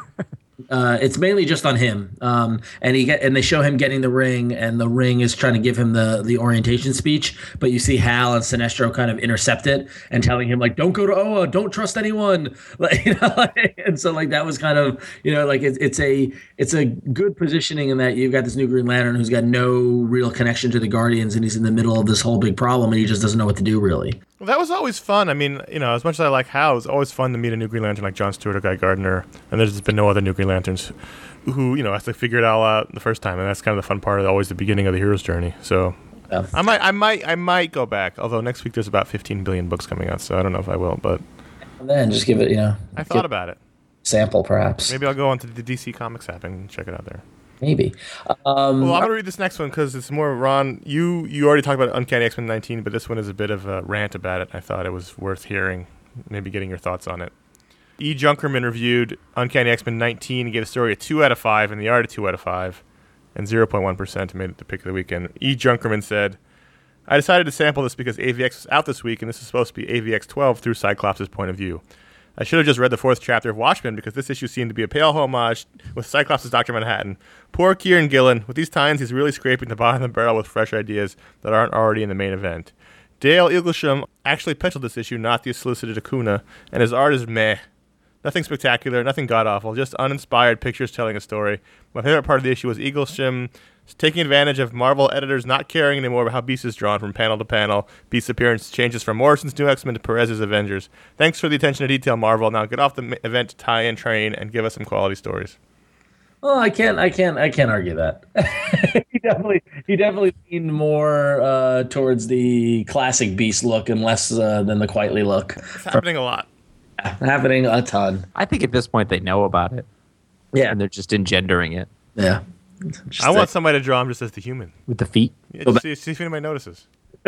It's mainly just on him, and they show him getting the ring, and the ring is trying to give him the orientation speech. But you see Hal and Sinestro kind of intercept it and telling him like, "Don't go to Oa, don't trust anyone." Like, and so like that was kind of like it's a good positioning in that you've got this new Green Lantern who's got no real connection to the Guardians, and he's in the middle of this whole big problem, and he just doesn't know what to do really. Well, that was always fun. I mean, as much as I like Hal, it was always fun to meet a new Green Lantern like John Stewart or Guy Gardner, and there's been no other new Green Lanterns who, have to figure it all out the first time, and that's kind of the fun part of always the beginning of the hero's journey. So yeah. I might go back, although next week there's about 15 billion books coming out, so I don't know if I will, but... And then just give it, I thought about it. Sample, perhaps. Maybe I'll go onto the DC Comics app and check it out there. Maybe. Well, I'm going to read this next one because it's more Ron. You already talked about Uncanny X-Men 19, but this one is a bit of a rant about it. I thought it was worth hearing, maybe getting your thoughts on it. E. Junkerman reviewed Uncanny X-Men 19 and gave the story a 2 out of 5 and the art a 2 out of 5, and 0.1% made it the pick of the weekend. E. Junkerman said, I decided to sample this because AVX was out this week, and this is supposed to be AVX 12 through Cyclops' point of view. I should have just read the 4th chapter of Watchmen because this issue seemed to be a pale homage with Cyclops' Dr. Manhattan. Poor Kieran Gillen. With these tines, he's really scraping the bottom of the barrel with fresh ideas that aren't already in the main event. Dale Eaglesham actually penciled this issue, not the solicited Acuna, and his art is meh. Nothing spectacular, nothing god-awful, just uninspired pictures telling a story. My favorite part of the issue was Eaglesham taking advantage of Marvel editors not caring anymore about how Beast is drawn from panel to panel. Beast's appearance changes from Morrison's New X-Men to Perez's Avengers. Thanks for the attention to detail, Marvel. Now get off the event to tie in train and give us some quality stories. Well, I can't argue that. he definitely leaned more towards the classic Beast look and less than the Quietly look. It's happening a lot. Happening a ton. I think at this point they know about it. Yeah. And they're just engendering it. Yeah. I want somebody to draw him just as the human. With the feet? Yeah, see if anybody notices.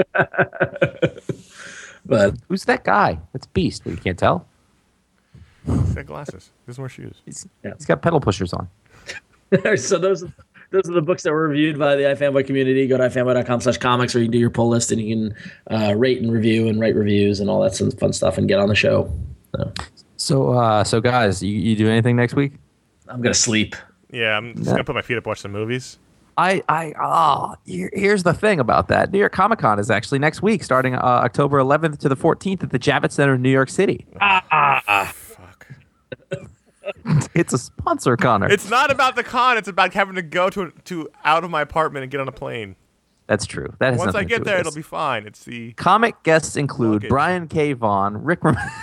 But who's that guy? That's Beast. You can't tell. He's got glasses. He doesn't wear shoes. He's got pedal pushers on. So those are the books that were reviewed by the iFanboy community. Go to ifanboy.com/comics, where you can do your pull list and you can rate and review and write reviews and all that fun stuff and get on the show. So guys, you do anything next week? I'm gonna sleep. Yeah, I'm just gonna put my feet up, watch some movies. Here's the thing about that. New York Comic Con is actually next week, starting October 11th to the 14th at the Javits Center in New York City. Fuck. It's a sponsor, Connor. It's not about the con. It's about having to go to out of my apartment and get on a plane. That's true. That has Once I nothing to get do there, with it'll this. be fine. It's the Comic guests include Luggage. Brian K. Vaughan, Rick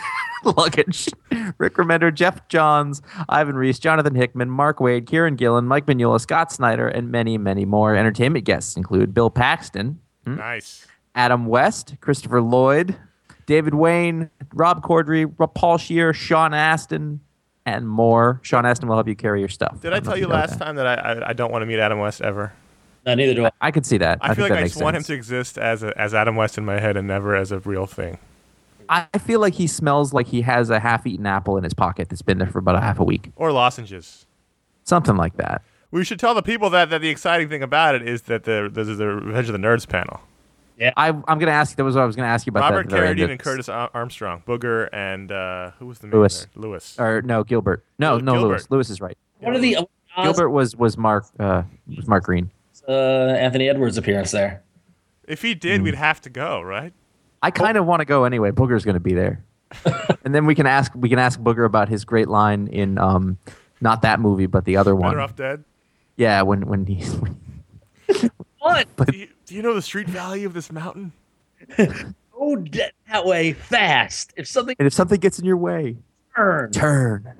Remender, Jeff Johns, Ivan Reese, Jonathan Hickman, Mark Wade, Kieran Gillen, Mike Mignola, Scott Snyder, and many, many more. Entertainment guests include Bill Paxton, nice. Adam West, Christopher Lloyd, David Wayne, Rob Corddry, Paul Scheer, Sean Astin, and more. Sean Astin will help you carry your stuff. Did I tell you last time that I don't want to meet Adam West ever? No, neither do I. I could see that. I feel think like that I makes just want him sense. to exist as Adam West in my head and never as a real thing. I feel like he smells like he has a half-eaten apple in his pocket that's been there for about a half a week. Or lozenges. Something like that. We should tell the people that the exciting thing about it is that there's the Revenge of the Nerds panel. I'm going to ask you. That was what I was going to ask you about. Robert that at the very end Carradine of- and Curtis Armstrong, Booger, and who was the man Lewis. there? Lewis. Or no, Gilbert. No, Gilbert. Lewis. Lewis is right. What are the odds Gilbert was Mark Green. Anthony Edwards appearance there? If he did, we'd have to go, right? I kind of want to go anyway. Booger's going to be there, and then we can ask Booger about his great line in not that movie, but the other one. Better Off Dead. Yeah, when he's What? Do you know the street value of this mountain? Go that way fast. If something and if something gets in your way, turns. turn.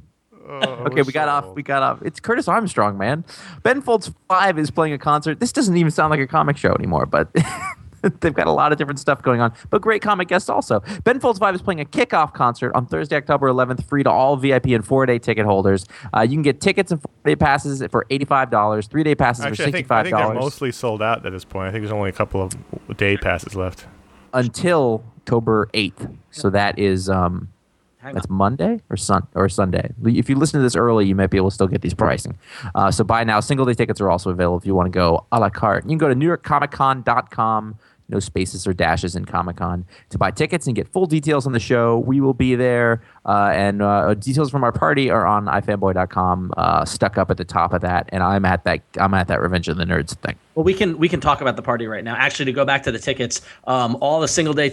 Okay, we got off. It's Curtis Armstrong, man. Ben Folds 5 is playing a concert. This doesn't even sound like a comic show anymore, but they've got a lot of different stuff going on. But great comic guests also. Ben Folds 5 is playing a kickoff concert on Thursday, October 11th, free to all VIP and 4-day ticket holders. You can get tickets and 4-day passes for $85, 3-day passes Actually, for I think they're $65 mostly sold out at this point. I think there's only a couple of day passes left. until October 8th. So that is that's Monday or Sunday. If you listen to this early, you might be able to still get these pricing. So buy now. Single day tickets are also available if you want to go a la carte. You can go to NewYorkComicCon.com. No spaces or dashes in Comic-Con to buy tickets and get full details on the show. We will be there, and details from our party are on ifanboy.com, stuck up at the top of that. And I'm at that Revenge of the Nerds thing. Well, we can talk about the party right now. Actually, to go back to the tickets, all the single day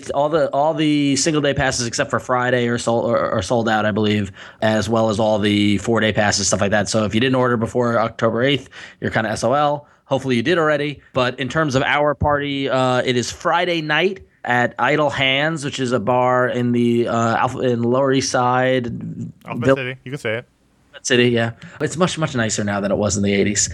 passes except for Friday are sold out, I believe, as well as all the 4-day passes, stuff like that. So if you didn't order before October 8th, you're kind of SOL. Hopefully you did already. But in terms of our party, it is Friday night at Idle Hands, which is a bar in the in Lower East Side. Alphabet City. You can say it. City, yeah. It's much, much nicer now than it was in the 80s.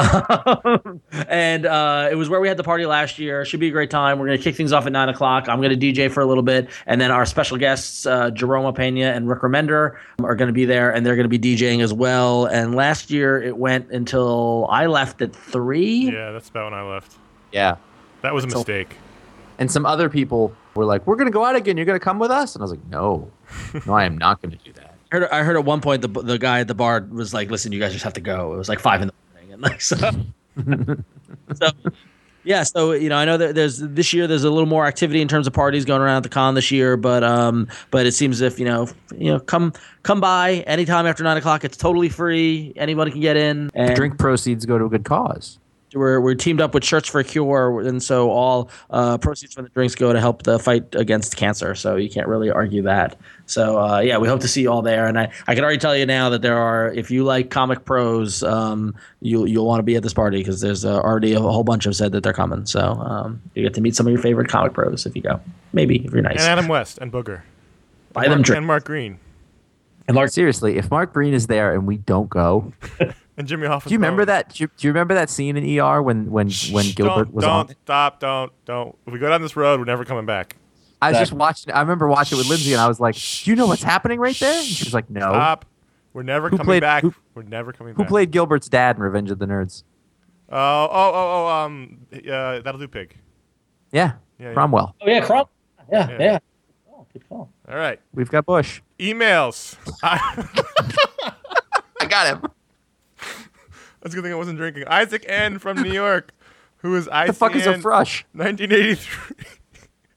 And it was where we had the party last year. Should be a great time. We're going to kick things off at 9 o'clock. I'm going to DJ for a little bit. And then our special guests, Jerome Pena and Rick Remender, are going to be there, and they're going to be DJing as well. And last year it went until I left at 3. Yeah, that's about when I left. Yeah. That was a mistake. And some other people were like, "We're going to go out again. You're going to come with us?" And I was like, No, I am not going to do that. I heard at one point the guy at the bar was like, "Listen, you guys just have to go." It was like 5 a.m. and like so. Yeah, so I know that there's a little more activity in terms of parties going around at the con this year, but it seems as if come by anytime after 9 o'clock. It's totally free. Anybody can get in. And Drink proceeds go to a good cause. We're teamed up with Shirts for a Cure, and so all proceeds from the drinks go to help the fight against cancer. So you can't really argue that. So yeah, we hope to see you all there. And I can already tell you now that there are, if you like comic pros, you'll want to be at this party because there's already a whole bunch have said that they're coming. So you get to meet some of your favorite comic pros if you go. Maybe if you're nice. And Adam West and Booger. Buy them drinks. And Mark Green. Seriously, if Mark Green is there and we don't go, And Jimmy Hoffa. do you remember that? Do you remember that scene in ER when Gilbert was on? Don't. If we go down this road, we're never coming back. I was just watching. I remember watching it with Lindsay, and I was like, "Do you know what's happening right there?" And she was like, "No." Stop. We're never Who coming played- back. who- We're never coming Who back. played Gilbert's dad in Revenge of the Nerds? That'll do pig. Yeah, Yeah. Cromwell. Oh yeah, Crump. Yeah, Yeah. yeah. Oh, good call. All right. We've got Bush. Emails. I got him. That's a good thing I wasn't drinking. Isaac N. from New York, who is ICN The fuck is a frush? 1983.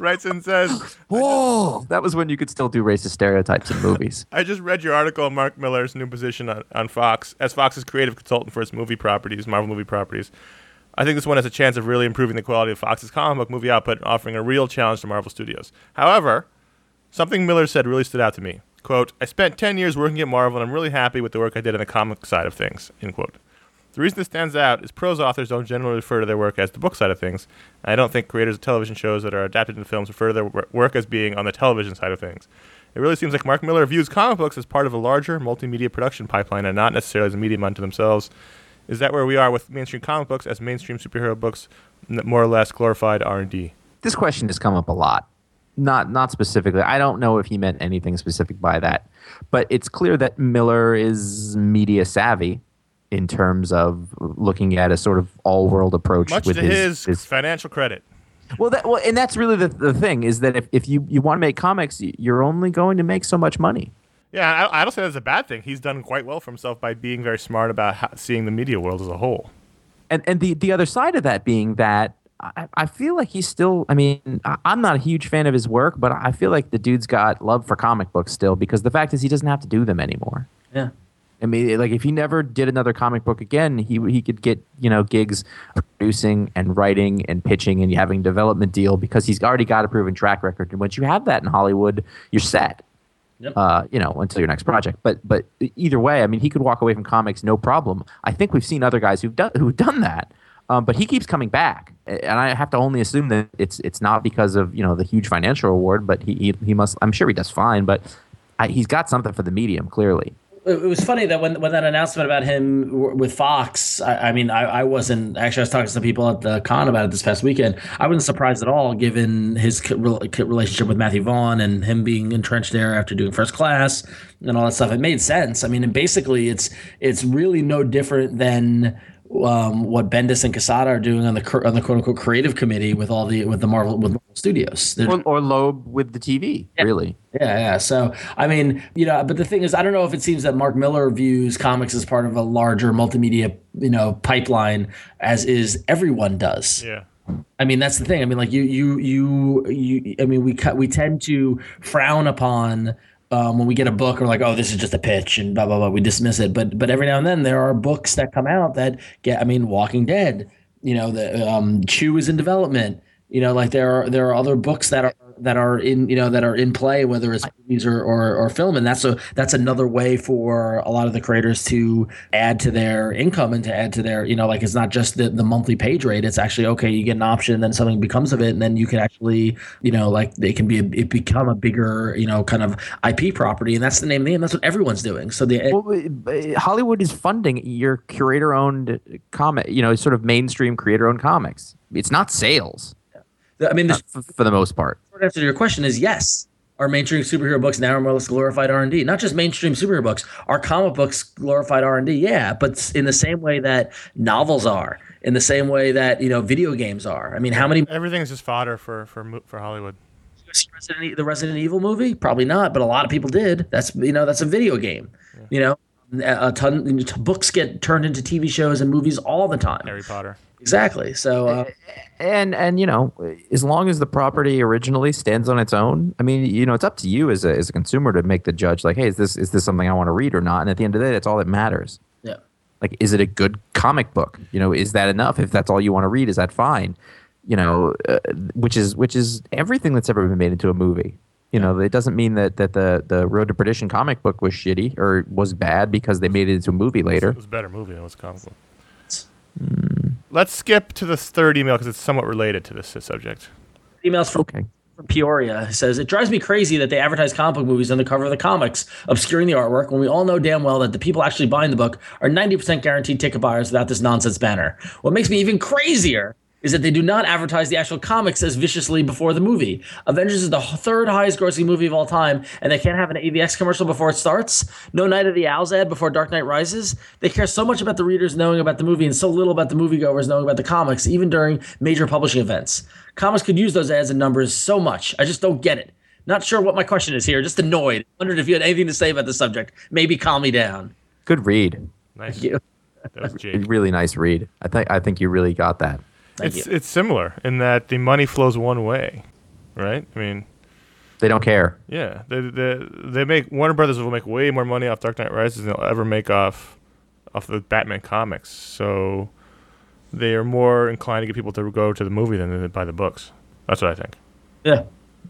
writes and says, Oh, that was when you could still do racist stereotypes in movies. I just read your article on Mark Miller's new position on Fox as Fox's creative consultant for its movie properties, Marvel movie properties. I think this one has a chance of really improving the quality of Fox's comic book movie output and offering a real challenge to Marvel Studios. However, something Miller said really stood out to me. Quote, I spent 10 years working at Marvel and I'm really happy with the work I did on the comic side of things, end quote. The reason this stands out is prose authors don't generally refer to their work as the book side of things. And I don't think creators of television shows that are adapted into films refer to their work as being on the television side of things. It really seems like Mark Miller views comic books as part of a larger multimedia production pipeline and not necessarily as a medium unto themselves. Is that where we are with mainstream comic books as mainstream superhero books, more or less glorified R&D? This question has come up a lot. Not specifically. I don't know if he meant anything specific by that. But it's clear that Miller is media savvy in terms of looking at a sort of all-world approach. Much with to his financial credit. Well, and that's really the thing, is that if you want to make comics, you're only going to make so much money. Yeah, I don't say that's a bad thing. He's done quite well for himself by being very smart about seeing the media world as a whole. And the other side of that being that I feel like he's still, I mean, I'm not a huge fan of his work, but I feel like the dude's got love for comic books still, because the fact is he doesn't have to do them anymore. Yeah. I mean, like, if he never did another comic book again, he could get, gigs producing and writing and pitching and having a development deal, because he's already got a proven track record. And once you have that in Hollywood, you're set. Yep. Until your next project. But either way, I mean, he could walk away from comics no problem. I think we've seen other guys who've done that. But he keeps coming back, and I have to only assume that it's not because of the huge financial reward, but he must. I'm sure he does fine, but he's got something for the medium, clearly. It was funny that when that announcement about him with Fox, I wasn't actually. I was talking to some people at the con about it this past weekend. I wasn't surprised at all, given his relationship with Matthew Vaughn and him being entrenched there after doing First Class and all that stuff. It made sense. I mean, and basically, it's really no different than what Bendis and Quesada are doing on the quote unquote creative committee with the Marvel Studios, or Loeb with the TV, yeah. Really. Yeah. So I mean, but the thing is, I don't know if it seems that Mark Miller views comics as part of a larger multimedia, pipeline, as is everyone does. Yeah. I mean, that's the thing. I mean, like we tend to frown upon. When we get a book, we're like, oh, this is just a pitch and blah, blah, blah. We dismiss it. But every now and then there are books that come out that Walking Dead, the Chew is in development. Like there are other books that are in play, whether it's movies or film, and that's another way for a lot of the creators to add to their income and to add to their like, it's not just the monthly page rate. It's actually, okay, you get an option, then something becomes of it, and then you can actually like it become a bigger kind of IP property, and that's the name of the game. That's what everyone's doing. So Hollywood is funding your creator-owned comic, sort of mainstream creator-owned comics. It's not sales. I mean, for the most part. The short answer to your question is yes. Our mainstream superhero books now are more or less glorified R&D. Not just mainstream superhero books. Our comic books glorified R&D, yeah, but in the same way that novels are, in the same way that video games are. I mean, how many? Everything's just fodder for Hollywood. The Resident Evil movie? Probably not, but a lot of people did. That's a video game. Yeah. A ton books get turned into TV shows and movies all the time. Harry Potter. Exactly. So, and as long as the property originally stands on its own, I mean, it's up to you as a consumer to make the judge. Like, hey, is this something I want to read or not? And at the end of the day, that's all that matters. Yeah. Like, is it a good comic book? Is that enough? If that's all you want to read, is that fine? Which is everything that's ever been made into a movie. It doesn't mean that the Road to Perdition comic book was shitty or was bad because they made it into a movie later. It was a better movie than it was a comic book. Let's skip to this third email because it's somewhat related to this subject. Emails from Peoria. It says, it drives me crazy that they advertise comic book movies on the cover of the comics, obscuring the artwork, when we all know damn well that the people actually buying the book are 90% guaranteed ticket buyers without this nonsense banner. What makes me even crazier is that they do not advertise the actual comics as viciously before the movie. Avengers is the third highest grossing movie of all time, and they can't have an AVX commercial before it starts? No Night of the Owls ad before Dark Knight Rises? They care so much about the readers knowing about the movie and so little about the moviegoers knowing about the comics, even during major publishing events. Comics could use those ads and numbers so much. I just don't get it. Not sure what my question is here, just annoyed. Wondered if you had anything to say about the subject. Maybe calm me down. Good read. Nice. Thank you. That was Jake. Really nice read. I think you really got that. It's similar in that the money flows one way. right? I mean, They don't care. yeah, they make Warner Brothers will make way more money off Dark Knight Rises than they'll ever make off the Batman comics. So they are more inclined to get people to go to the movie than to buy the books. That's what I think. Yeah.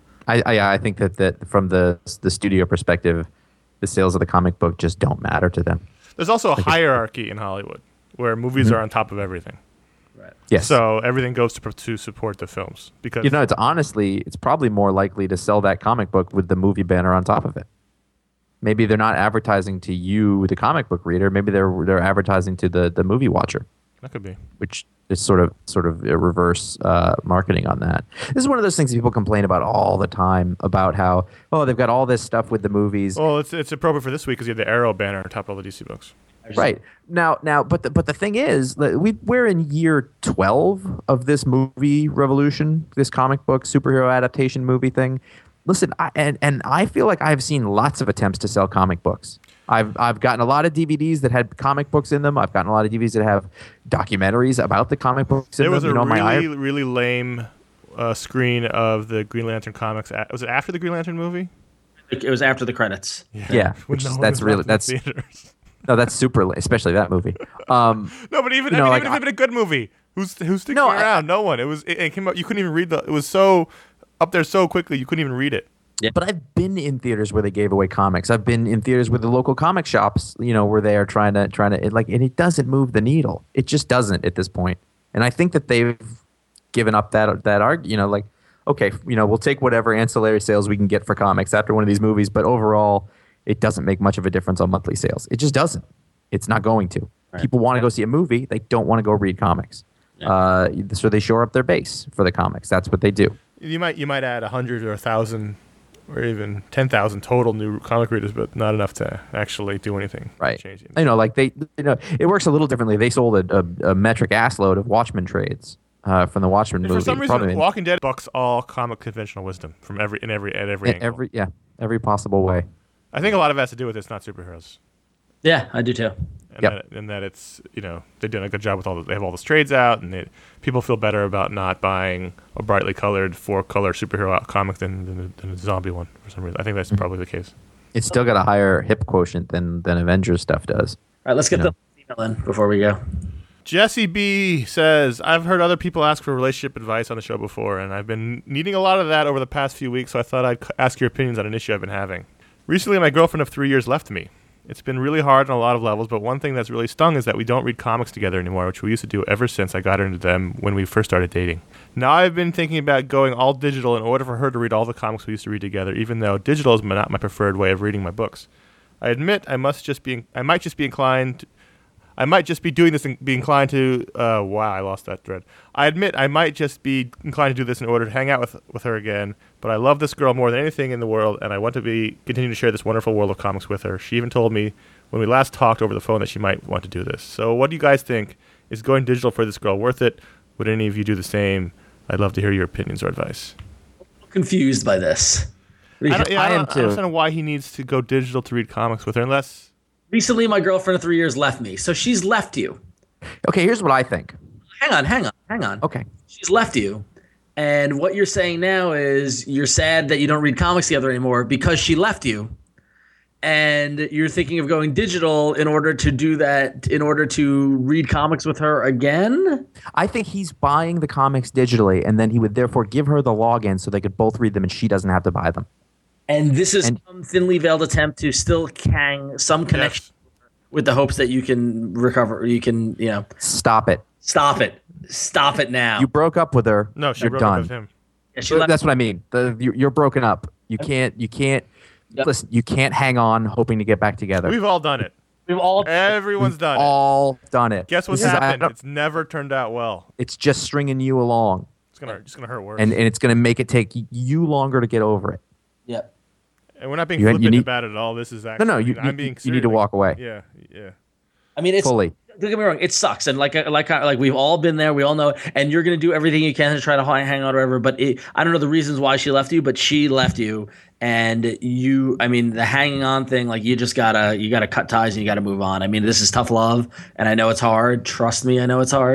I think that from the studio perspective, the sales of the comic book just don't matter to them. There's also a hierarchy in Hollywood where movies are on top of everything. Right. Yes. So everything goes to support the films because it's probably more likely to sell that comic book with the movie banner on top of it. Maybe they're not advertising to you, the comic book reader. Maybe they're advertising to the movie watcher. that could be. Which is sort of a reverse marketing on that. This is one of those things people complain about all the time about how they've got all this stuff with the movies. Well, it's appropriate for this week because you have the Arrow banner on top of all the DC books. Right now, but the thing is, we're in year 12 of this movie revolution, this comic book superhero adaptation movie thing. Listen, I feel like I've seen lots of attempts to sell comic books. I've gotten a lot of DVDs that had comic books in them. I've gotten a lot of DVDs that have documentaries about the comic books in There was them. a really lame screen of the Green Lantern comics. Was it after the Green Lantern movie? It was after the credits. Yeah, which that's super lame, especially that movie. No, but even if it had been a good movie, who's sticking around? No one. It came up. You couldn't even read it was so up there so quickly you couldn't even read it. Yeah. But I've been in theaters where they gave away comics. I've been in theaters with the local comic shops, where they are trying to and it doesn't move the needle. It just doesn't at this point. And I think that they've given up that argument. Okay, we'll take whatever ancillary sales we can get for comics after one of these movies, but overall, it doesn't make much of a difference on monthly sales. It just doesn't. It's not going to. Right. People want to go see a movie. They don't want to go read comics. Yeah. So they shore up their base for the comics. That's what they do. You might add 100 or 1,000 or even 10,000 total new comic readers, but not enough to actually do anything. Right. It works a little differently. They sold a metric ass load of Watchmen trades from the Watchmen movie. For some reason, Walking Dead bucks all comic conventional wisdom from every angle. Every possible way. I think a lot of it has to do with it's not superheroes. Yeah, I do too. And that it's they're doing a good job with they have all those trades out, and people feel better about not buying a brightly colored 4-color superhero comic than a zombie one for some reason. I think that's probably the case. It's still got a higher hip quotient than Avengers stuff does. All right, let's get the email in before we go. Jesse B says, I've heard other people ask for relationship advice on the show before, and I've been needing a lot of that over the past few weeks, so I thought I'd ask your opinions on an issue I've been having. Recently, my girlfriend of 3 years left me. It's been really hard on a lot of levels, but one thing that's really stung is that we don't read comics together anymore, which we used to do ever since I got her into them when we first started dating. Now I've been thinking about going all digital in order for her to read all the comics we used to read together, even though digital is not my preferred way of reading my books. I admit I might just be doing this and be inclined to I lost that thread. I admit I might just be inclined to do this in order to hang out with her again, but I love this girl more than anything in the world, and I want to continue to share this wonderful world of comics with her. She even told me when we last talked over the phone that she might want to do this. So what do you guys think? Is going digital for this girl worth it? Would any of you do the same? I'd love to hear your opinions or advice. I'm confused by this. I don't understand why he needs to go digital to read comics with her unless... Recently, my girlfriend of 3 years left me, so she's left you. Okay, here's what I think. Hang on. Okay. She's left you, and what you're saying now is you're sad that you don't read comics together anymore because she left you, and you're thinking of going digital in order to do that, in order to read comics with her again? I think he's buying the comics digitally, and then he would therefore give her the login so they could both read them and she doesn't have to buy them. And this is some thinly veiled attempt to still hang some connection with the hopes that you can recover. You can, Stop it. Stop it now. You broke up with her. No, she you're broke done. up with him. Yeah, that's what I mean. You're broken up. You can't. Yep. Listen. You can't hang on hoping to get back together. We've all done it. Everyone's done it. All done it. Guess what's happened? It's never turned out well. It's just stringing you along. It's gonna hurt worse. And it's gonna make it take you longer to get over it. Yep. And we're not being flippant about it at all. This is actually... No, I'm being serious. You need to walk away. Yeah. I mean, it's... Fully. Don't get me wrong. It sucks. And like we've all been there. We all know. And you're going to do everything you can to try to hang out or whatever. But I don't know the reasons why she left you, but she left you. And the hanging on thing, like you gotta cut ties and you gotta move on. I mean, this is tough love. And I know it's hard. Trust me, I know it's hard.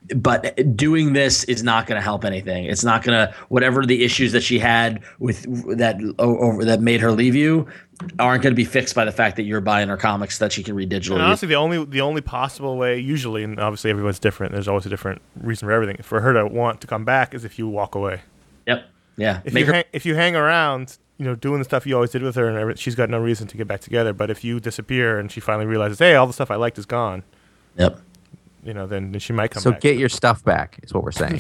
But doing this is not going to help anything. It's not going to, whatever the issues that she had with that made her leave you aren't going to be fixed by the fact that you're buying her comics that she can read digitally. And honestly, the only possible way, usually, and obviously everyone's different, there's always a different reason for everything, for her to want to come back is if you walk away. Yep. Yeah. If you hang around, doing the stuff you always did with her, and she's got no reason to get back together. But if you disappear and she finally realizes, hey, all the stuff I liked is gone. Yep. Then she might come so back. So get your stuff back, is what we're saying.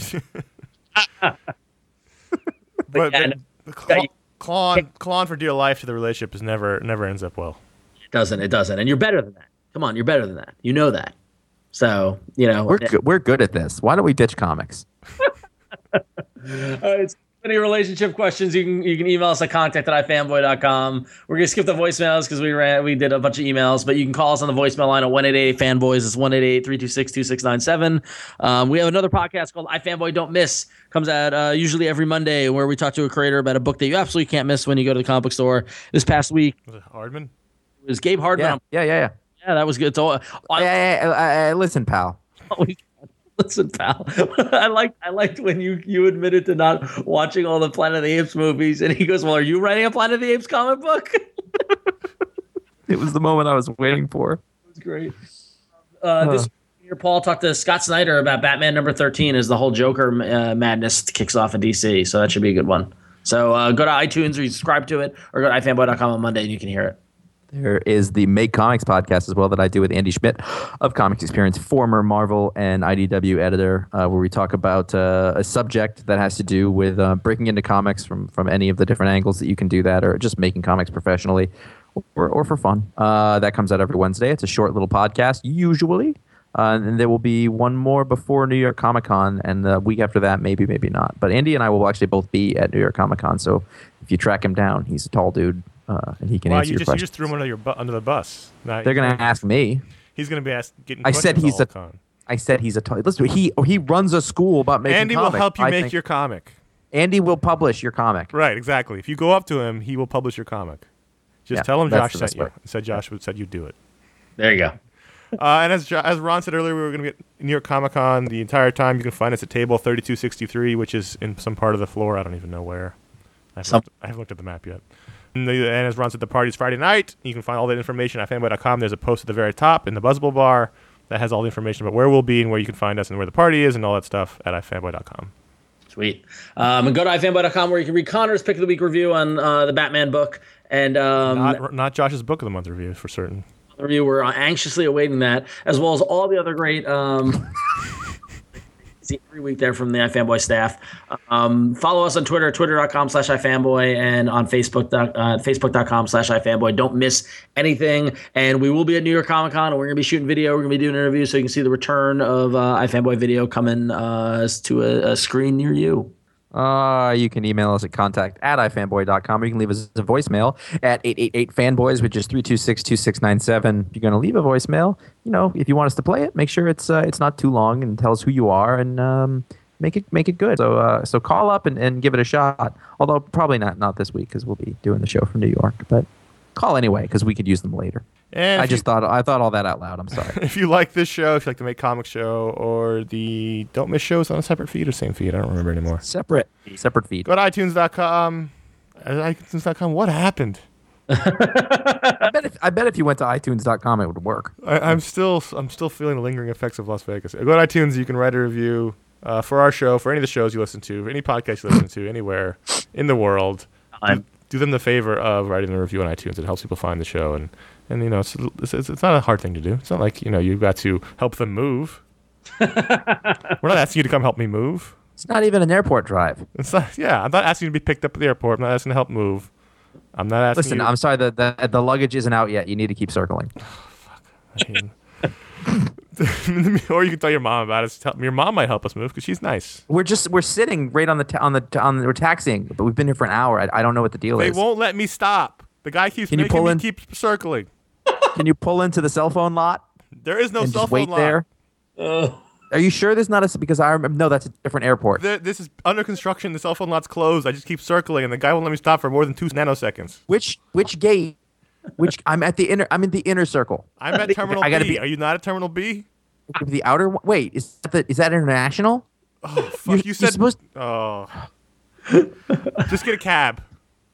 but clawing for dear life to the relationship is never ends up well. It doesn't. And you're better than that. Come on, you're better than that. You know that. So, we're good at this. Why don't we ditch comics? All right. Any relationship questions, you can email us at contact@ifanboy.com. We're gonna skip the voicemails because we did a bunch of emails, but you can call us on the voicemail line at 1-888-FANBOYS. It's 1-888-326-2697. We have another podcast called iFanboy Don't Miss. Comes out usually every Monday, where we talk to a creator about a book that you absolutely can't miss when you go to the comic book store. This past week, was it Hardman? It was Gabe Hardman. Yeah. Yeah, that was good. It's all, listen, pal. Listen, pal. I liked when you admitted to not watching all the Planet of the Apes movies, and he goes, "Well, are you writing a Planet of the Apes comic book?" It was the moment I was waiting for. It was great. This year, Paul talked to Scott Snyder about Batman number 13 as the whole Joker madness kicks off in DC, so that should be a good one. So go to iTunes or you subscribe to it, or go to ifanboy.com on Monday and you can hear it. There is the Make Comics podcast as well that I do with Andy Schmidt of Comics Experience, former Marvel and IDW editor, where we talk about a subject that has to do with breaking into comics from any of the different angles that you can do that, or just making comics professionally or for fun. That comes out every Wednesday. It's a short little podcast, usually. And there will be one more before New York Comic Con, and the week after that, maybe not. But Andy and I will actually both be at New York Comic Con, so if you track him down, he's a tall dude. And he can answer your questions. You just threw him under the bus. They're going to ask me. He's going to be getting I questions said he's the whole con. I said he's a tall. Listen, he runs a school about making Andy comics. will help you make your comic. Andy will publish your comic. Right, exactly. If you go up to him, he will publish your comic. Just tell him Josh sent you. Said Josh said you'd do it. There you go. And as Ron said earlier, we were going to be at New York Comic Con the entire time. You can find us at table 3263, which is in some part of the floor. I don't even know where. I haven't looked at the map yet. And as Ron said, the party's Friday night. You can find all that information at fanboy.com. There's a post at the very top in the Buzzable bar that has all the information about where we'll be and where you can find us and where the party is and all that stuff at ifanboy.com. Sweet. And go to ifanboy.com where you can read Connor's Pick of the Week review on the Batman book. And not Josh's Book of the Month review, for certain. Review. We're anxiously awaiting that, as well as all the other great see every week there from the iFanboy staff. Follow us on Twitter, twitter.com/ifanboy, and on Facebook, facebook.com/ifanboy. Don't miss anything. And we will be at New York Comic Con, and we're going to be shooting video. We're going to be doing interviews, so you can see the return of iFanboy video coming to a screen near you. You can email us at contact@ifanboy.com, or you can leave us a voicemail at 888-FANBOYS, which is 326-2697. If you're going to leave a voicemail, if you want us to play it, make sure it's not too long, and tell us who you are, and make it good. So call up and give it a shot. Although probably not this week, because we'll be doing the show from New York. But call anyway, because we could use them later. And I thought all that out loud. I'm sorry. If you like this show, if you like the Make Comics show or the Don't Miss shows on a separate feed or same feed, I don't remember anymore. Separate feed. Go to iTunes.com. iTunes.com. What happened? I bet if you went to iTunes.com, it would work. I'm still feeling the lingering effects of Las Vegas. Go to iTunes. You can write a review for our show, for any of the shows you listen to, any podcast you listen to, anywhere in the world. Do them the favor of writing a review on iTunes. It helps people find the show, and it's not a hard thing to do. It's not like you've got to help them move. We're not asking you to come help me move. It's not even an airport drive. It's not. Yeah, I'm not asking you to be picked up at the airport. I'm not asking to help move. I'm not asking. Listen, I'm sorry. The luggage isn't out yet. You need to keep circling. Or you can tell your mom about it. Your mom might help us move because she's nice. We're sitting right we're taxiing, but we've been here for an hour. I don't know what the deal is. They won't let me stop. The guy keeps making me keep circling. Can you pull into the cell phone lot? There is no cell phone lot. There. Are you sure there's not because I remember? No, that's a different airport. This is under construction. The cell phone lot's closed. I just keep circling, and the guy won't let me stop for more than 2 nanoseconds. Which gate? I'm in the inner circle. I'm at Terminal B. Are you not at Terminal B? The outer one. Wait, is that international? Oh, fuck. You said. supposed. Oh. Just get a cab.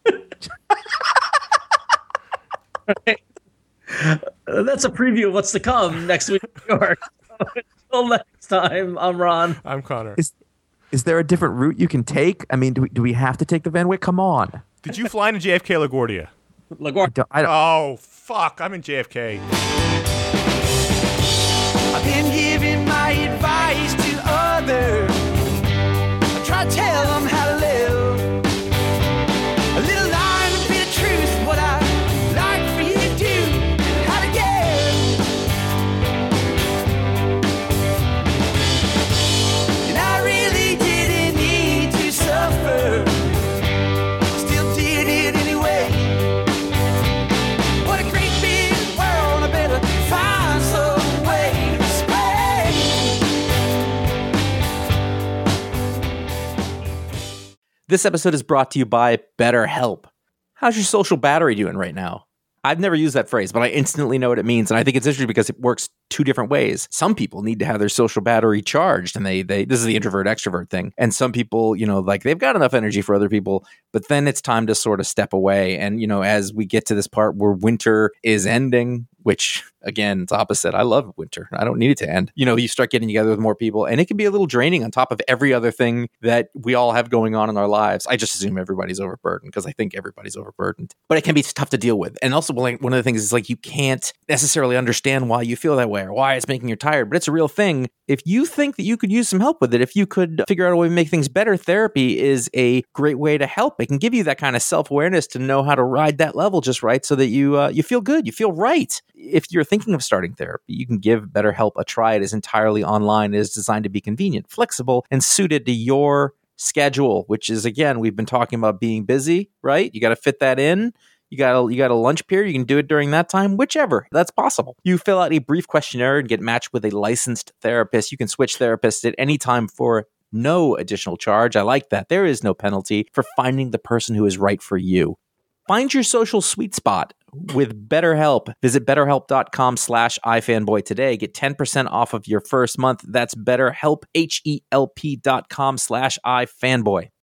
That's a preview of what's to come next week in New York. Until next time, I'm Ron. I'm Connor. Is there a different route you can take? I mean, do we have to take the Van Wyck? Come on. Did you fly into JFK LaGuardia? I don't, Oh, fuck. I'm in JFK. I've been giving my advice to others. I try to tell them how to live. A little line, a bit of truth, what I like for you to do, how to give. And I really didn't need to suffer. I still did it anyway. What a great big world, I better find some way to spray. This episode is brought to you by BetterHelp. How's your social battery doing right now? I've never used that phrase, but I instantly know what it means. And I think it's interesting because it works two different ways. Some people need to have their social battery charged, and they this is the introvert extrovert thing. And some people, like they've got enough energy for other people, but then it's time to sort of step away. And, as we get to this part where winter is ending, which again, it's opposite. I love winter. I don't need it to end. You start getting together with more people, and it can be a little draining on top of every other thing that we all have going on in our lives. I just assume everybody's overburdened because I think everybody's overburdened, but it can be tough to deal with. And also, one of the things is like you can't necessarily understand why you feel that way or why it's making you tired, but it's a real thing. If you think that you could use some help with it, if you could figure out a way to make things better, therapy is a great way to help. It can give you that kind of self-awareness to know how to ride that level just right so that you feel good, you feel right. If you're thinking of starting therapy, you can give BetterHelp a try. It is entirely online. It is designed to be convenient, flexible, and suited to your schedule, which is, again, we've been talking about being busy, right? You got to fit that in. You got a lunch period. You can do it during that time, whichever. That's possible. You fill out a brief questionnaire and get matched with a licensed therapist. You can switch therapists at any time for no additional charge. I like that. There is no penalty for finding the person who is right for you. Find your social sweet spot with BetterHelp. Visit BetterHelp.com/iFanboy today. Get 10% off of your first month. That's BetterHelp, HELP.com/iFanboy.